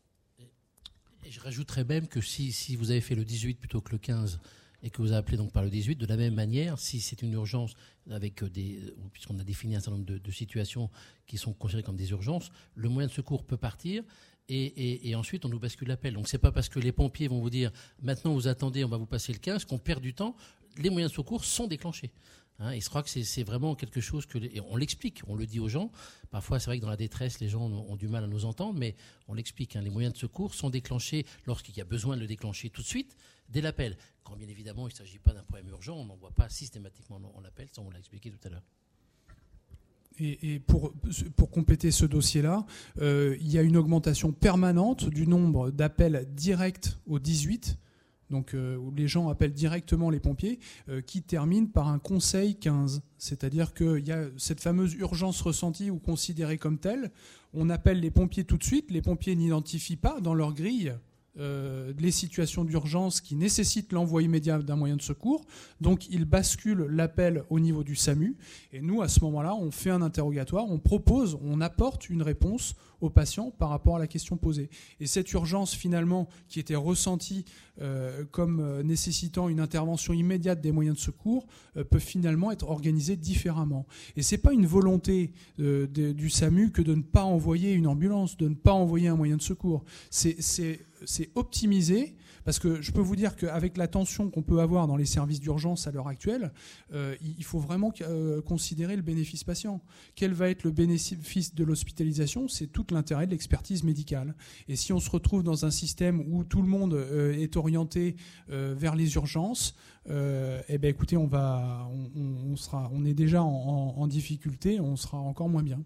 Et je rajouterais même que si, si vous avez fait le dix-huit plutôt que le quinze, et que vous avez appelé donc par le dix-huit, de la même manière, si c'est une urgence, avec des, puisqu'on a défini un certain nombre de, de situations qui sont considérées comme des urgences, le moyen de secours peut partir et, et, et ensuite on nous bascule l'appel. Donc c'est pas parce que les pompiers vont vous dire maintenant vous attendez, on va vous passer le quinze, qu'on perd du temps. Les moyens de secours sont déclenchés. Hein, et je crois que c'est, c'est vraiment quelque chose que et on l'explique, on le dit aux gens. Parfois, c'est vrai que dans la détresse, les gens ont, ont du mal à nous entendre, mais on l'explique. Hein, les moyens de secours sont déclenchés lorsqu'il y a besoin de le déclencher tout de suite, dès l'appel. Quand bien évidemment, il ne s'agit pas d'un problème urgent, on n'envoie pas systématiquement on l'appel, ça on l'a expliqué tout à l'heure. Et, et pour, pour compléter ce dossier-là, euh, il y a une augmentation permanente du nombre d'appels directs au dix-huit. Donc euh, où les gens appellent directement les pompiers, euh, qui termine par un conseil quinze. C'est-à-dire qu'il y a cette fameuse urgence ressentie ou considérée comme telle. On appelle les pompiers tout de suite. Les pompiers n'identifient pas dans leur grille euh, les situations d'urgence qui nécessitent l'envoi immédiat d'un moyen de secours. Donc ils basculent l'appel au niveau du SAMU. Et nous, à ce moment-là, on fait un interrogatoire, on propose, on apporte une réponse au patient par rapport à la question posée. Et cette urgence, finalement, qui était ressentie euh, comme euh, nécessitant une intervention immédiate des moyens de secours, euh, peut finalement être organisée différemment. Et c'est pas une volonté euh, de, du SAMU que de ne pas envoyer une ambulance, de ne pas envoyer un moyen de secours. C'est, c'est, c'est optimisé. Parce que je peux vous dire qu'avec la tension qu'on peut avoir dans les services d'urgence à l'heure actuelle, euh, il faut vraiment euh, considérer le bénéfice patient. Quel va être le bénéfice de l'hospitalisation ? C'est tout l'intérêt de l'expertise médicale. Et si on se retrouve dans un système où tout le monde euh, est orienté euh, vers les urgences, euh, eh ben écoutez, on va, on, on sera, on est déjà en, en, en difficulté, on sera encore moins bien.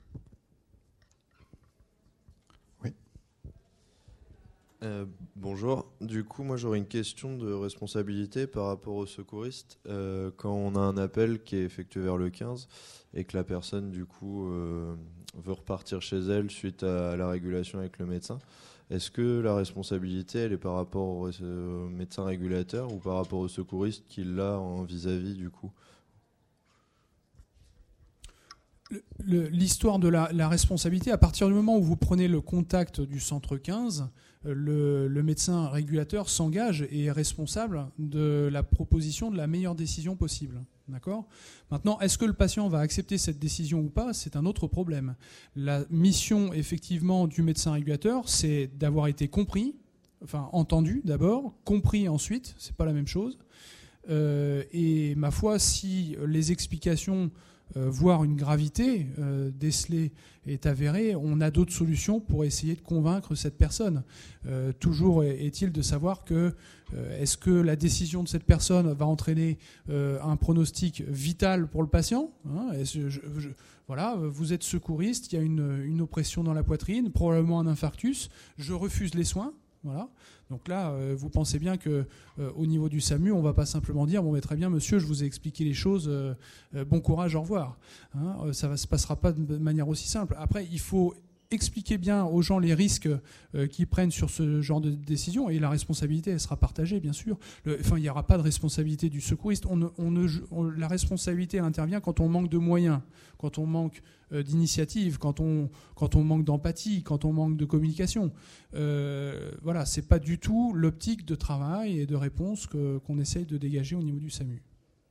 Euh, bonjour. Du coup, moi j'aurais une question de responsabilité par rapport aux secouristes. Euh, quand on a un appel qui est effectué vers le quinze et que la personne du coup euh, veut repartir chez elle suite à la régulation avec le médecin, est-ce que la responsabilité elle est par rapport au, au médecin régulateur ou par rapport au secouriste qui l'a en vis-à-vis du coup ? Le, l'histoire de la, la responsabilité, à partir du moment où vous prenez le contact du centre quinze, le, le médecin régulateur s'engage et est responsable de la proposition de la meilleure décision possible. D'accord ? Maintenant, est-ce que le patient va accepter cette décision ou pas ? C'est un autre problème. La mission, effectivement, du médecin régulateur, c'est d'avoir été compris, enfin entendu d'abord, compris ensuite, c'est pas la même chose. Euh, et ma foi, si les explications Euh, voire une gravité euh, décelée est avérée, on a d'autres solutions pour essayer de convaincre cette personne. Euh, toujours est-il de savoir que euh, est-ce que la décision de cette personne va entraîner euh, un pronostic vital pour le patient, hein, est-ce que je, je, voilà, vous êtes secouriste, il y a une, une oppression dans la poitrine, probablement un infarctus, je refuse les soins. Voilà. Donc là, euh, vous pensez bien que euh, au niveau du SAMU, on ne va pas simplement dire bon, mais très bien, monsieur, je vous ai expliqué les choses, euh, euh, bon courage, au revoir. Hein, euh, ça ne se passera pas de manière aussi simple. Après, il faut expliquer bien aux gens les risques euh, qu'ils prennent sur ce genre de décision et la responsabilité, elle sera partagée, bien sûr. Le, enfin, il n'y aura pas de responsabilité du secouriste. On ne, on ne, on, la responsabilité, elle intervient quand on manque de moyens, quand on manque euh, d'initiative, quand on, quand on manque d'empathie, quand on manque de communication. Euh, voilà, c'est pas du tout l'optique de travail et de réponse que, qu'on essaye de dégager au niveau du SAMU.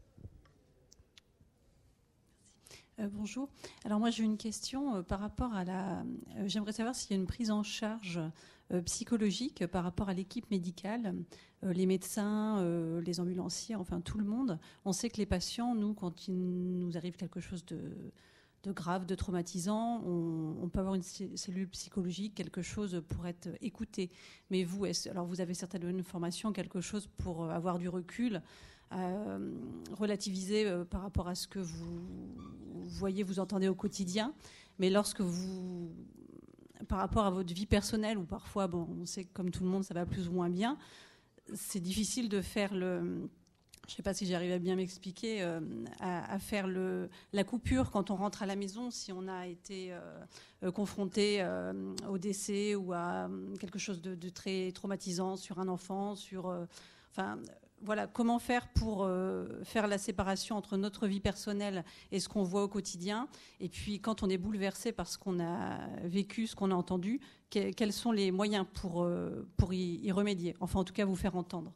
Euh, bonjour. Alors moi j'ai une question euh, par rapport à la... Euh, j'aimerais savoir s'il y a une prise en charge euh, psychologique par rapport à l'équipe médicale, euh, les médecins, euh, les ambulanciers, enfin tout le monde. On sait que les patients, nous, quand il nous arrive quelque chose de, de grave, de traumatisant, on, on peut avoir une cellule psychologique, quelque chose pour être écouté. Mais vous, est-ce, alors vous avez certainement une formation, quelque chose pour avoir du recul, euh, relativiser euh, par rapport à ce que vous voyez, vous entendez au quotidien. Mais lorsque vous, par rapport à votre vie personnelle, où parfois, bon, on sait que comme tout le monde, ça va plus ou moins bien, c'est difficile de faire le... Je ne sais pas si j'arrive à bien m'expliquer, euh, à, à faire le, la coupure quand on rentre à la maison, si on a été euh, confronté euh, au décès ou à euh, quelque chose de, de très traumatisant sur un enfant, sur... Euh, enfin, voilà, comment faire pour euh, faire la séparation entre notre vie personnelle et ce qu'on voit au quotidien. Et puis, quand on est bouleversé par ce qu'on a vécu, ce qu'on a entendu, que, quels sont les moyens pour, euh, pour y, y remédier? Enfin, en tout cas, vous faire entendre.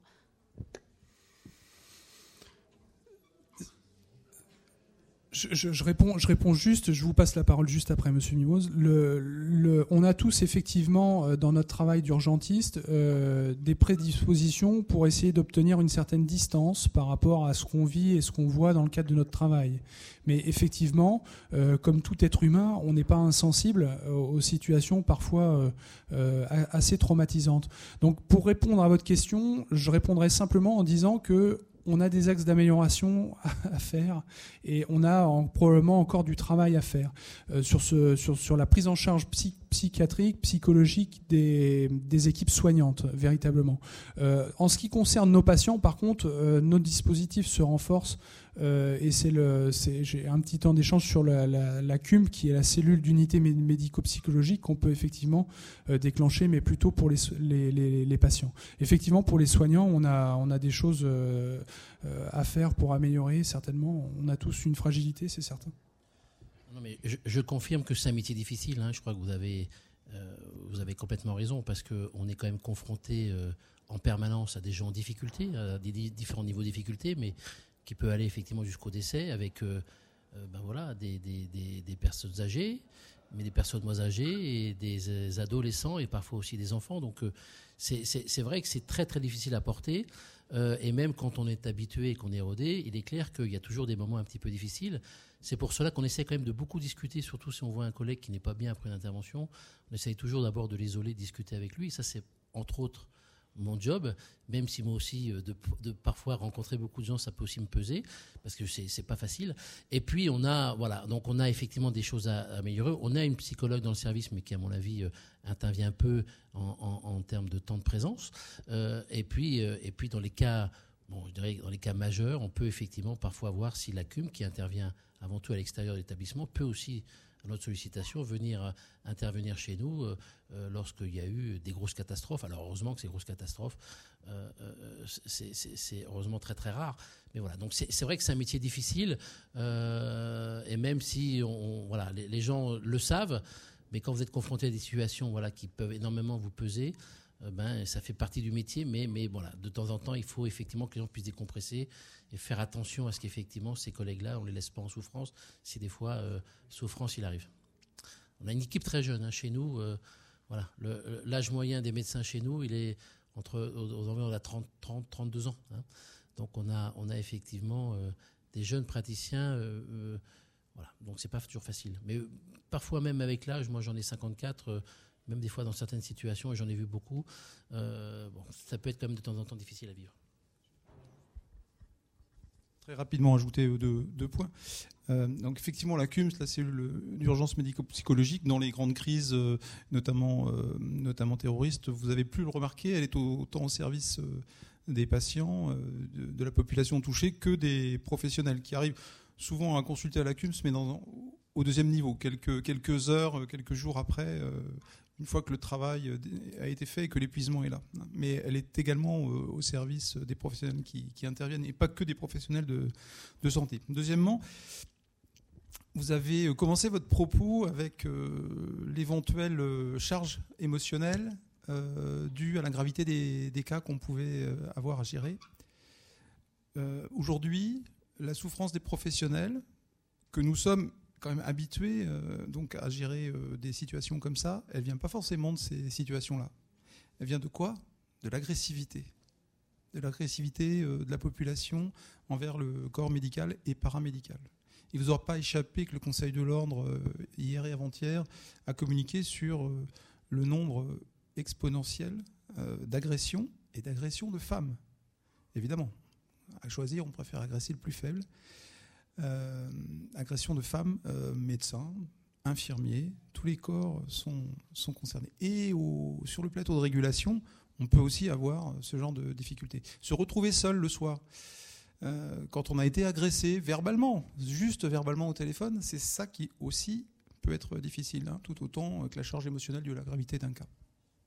Je, je, je, réponds, je réponds juste, je vous passe la parole juste après, Monsieur Mimoz. Le, le, on a tous effectivement dans notre travail d'urgentiste euh, des prédispositions pour essayer d'obtenir une certaine distance par rapport à ce qu'on vit et ce qu'on voit dans le cadre de notre travail. Mais effectivement, euh, comme tout être humain, on n'est pas insensible aux, aux situations parfois euh, assez traumatisantes. Donc pour répondre à votre question, je répondrai simplement en disant que on a des axes d'amélioration à faire et on a en, probablement encore du travail à faire euh, sur, ce, sur, sur la prise en charge psy, psychiatrique, psychologique des, des équipes soignantes, véritablement. Euh, en ce qui concerne nos patients, par contre, euh, nos dispositifs se renforcent euh, et c'est le, c'est, j'ai un petit temps d'échange sur la, la, la C U M, qui est la cellule d'unité médico-psychologique qu'on peut effectivement euh, déclencher, mais plutôt pour les, les, les, les patients. Effectivement, pour les soignants, on a, on a des choses euh, à faire pour améliorer, certainement. On a tous une fragilité, c'est certain. Non, mais je, je confirme que c'est un métier difficile. Hein. Je crois que vous avez, euh, vous avez complètement raison, parce qu'on est quand même confronté euh, en permanence à des gens en difficulté, à des différents niveaux de difficulté, mais qui peut aller effectivement jusqu'au décès, avec euh, euh, ben voilà, des, des, des, des personnes âgées, mais des personnes moins âgées, et des adolescents, et parfois aussi des enfants. Donc euh, c'est, c'est, c'est vrai que c'est très très difficile à porter. Euh, et même quand on est habitué et qu'on est rodé, il est clair qu'il y a toujours des moments un petit peu difficiles. C'est pour cela qu'on essaie quand même de beaucoup discuter, surtout si on voit un collègue qui n'est pas bien après une intervention. On essaye toujours d'abord de l'isoler, de discuter avec lui. Ça, c'est entre autres mon job, même si moi aussi, de, de parfois rencontrer beaucoup de gens, ça peut aussi me peser, parce que c'est, c'est pas facile. Et puis, on a, voilà, donc on a effectivement des choses à, à améliorer. On a une psychologue dans le service, mais qui, à mon avis, euh, intervient un peu en, en, en termes de temps de présence. Euh, et puis, euh, et puis, dans les cas, bon, je dirais, dans les cas majeurs, on peut effectivement parfois voir si la C U M, qui intervient avant tout à l'extérieur de l'établissement, peut aussi, à notre sollicitation, venir euh, intervenir chez nous euh, euh, lorsqu'il y a eu des grosses catastrophes. Alors heureusement que ces grosses catastrophes, euh, euh, c'est, c'est, c'est heureusement très très rare. Mais voilà, donc c'est, c'est vrai que c'est un métier difficile, euh, et même si on, voilà, les, les gens le savent, mais quand vous êtes confronté à des situations, voilà, qui peuvent énormément vous peser, euh, ben ça fait partie du métier. Mais mais voilà, de temps en temps, il faut effectivement que les gens puissent décompresser et faire attention à ce qu'effectivement ces collègues-là, on les laisse pas en souffrance, si des fois euh, souffrance il arrive. On a une équipe très jeune hein, chez nous. Euh, voilà, le, l'âge moyen des médecins chez nous, il est entre aux, aux environs de trente, trente, trente-deux ans. Hein. Donc on a on a effectivement euh, des jeunes praticiens. Euh, euh, voilà, donc c'est pas toujours facile. Mais euh, parfois même avec l'âge, moi j'en ai cinquante-quatre. Euh, même des fois dans certaines situations, et j'en ai vu beaucoup. Euh, bon, ça peut être quand même de temps en temps difficile à vivre. Très rapidement ajouter deux, deux points. Euh, donc effectivement, la C U M, la cellule d'urgence médico-psychologique, dans les grandes crises, euh, notamment, euh, notamment terroristes, vous avez pu le remarquer, elle est autant au service euh, des patients, euh, de, de la population touchée, que des professionnels qui arrivent souvent à consulter à la C U M, mais dans, au deuxième niveau, quelques, quelques heures, quelques jours après, euh, une fois que le travail a été fait et que l'épuisement est là. Mais elle est également au service des professionnels qui, qui interviennent, et pas que des professionnels de, de santé. Deuxièmement, vous avez commencé votre propos avec euh, l'éventuelle charge émotionnelle euh, due à la gravité des, des cas qu'on pouvait avoir à gérer. Euh, aujourd'hui, la souffrance des professionnels, que nous sommes quand même habitués euh, donc à gérer euh, des situations comme ça, elle vient pas forcément de ces situations-là. Elle vient de quoi ? De l'agressivité. De l'agressivité euh, de la population envers le corps médical et paramédical. il ne vous aura pas échappé que le Conseil de l'Ordre, euh, hier et avant-hier, a communiqué sur euh, le nombre exponentiel euh, d'agressions et d'agressions de femmes. Évidemment, à choisir, on préfère agresser le plus faible. Euh, agressions de femmes, euh, médecins, infirmiers, tous les corps sont, sont concernés. Et au, sur le plateau de régulation, on peut aussi avoir ce genre de difficultés. Se retrouver seul le soir, euh, quand on a été agressé verbalement, juste verbalement au téléphone, c'est ça qui aussi peut être difficile, hein, tout autant que la charge émotionnelle de la gravité d'un cas.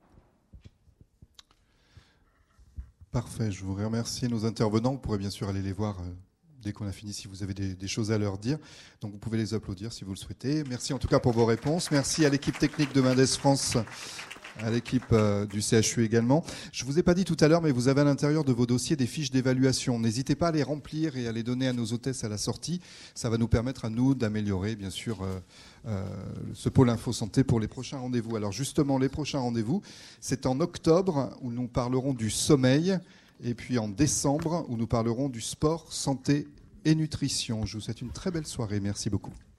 Parfait, je vous remercie. Nos intervenants, vous pourrez bien sûr aller les voir euh, dès qu'on a fini si vous avez des, des choses à leur dire. Donc vous pouvez les applaudir si vous le souhaitez. Merci en tout cas pour vos réponses. Merci à l'équipe technique de Mendes France, à l'équipe euh, du C H U également. Je ne vous ai pas dit tout à l'heure, mais vous avez à l'intérieur de vos dossiers des fiches d'évaluation. N'hésitez pas à les remplir et à les donner à nos hôtesses à la sortie. Ça va nous permettre à nous d'améliorer, bien sûr, euh, euh, ce pôle Info Santé pour les prochains rendez-vous. Alors justement, les prochains rendez-vous, c'est en octobre où nous parlerons du sommeil et puis en décembre où nous parlerons du sport, santé et nutrition. Je vous souhaite une très belle soirée. Merci beaucoup.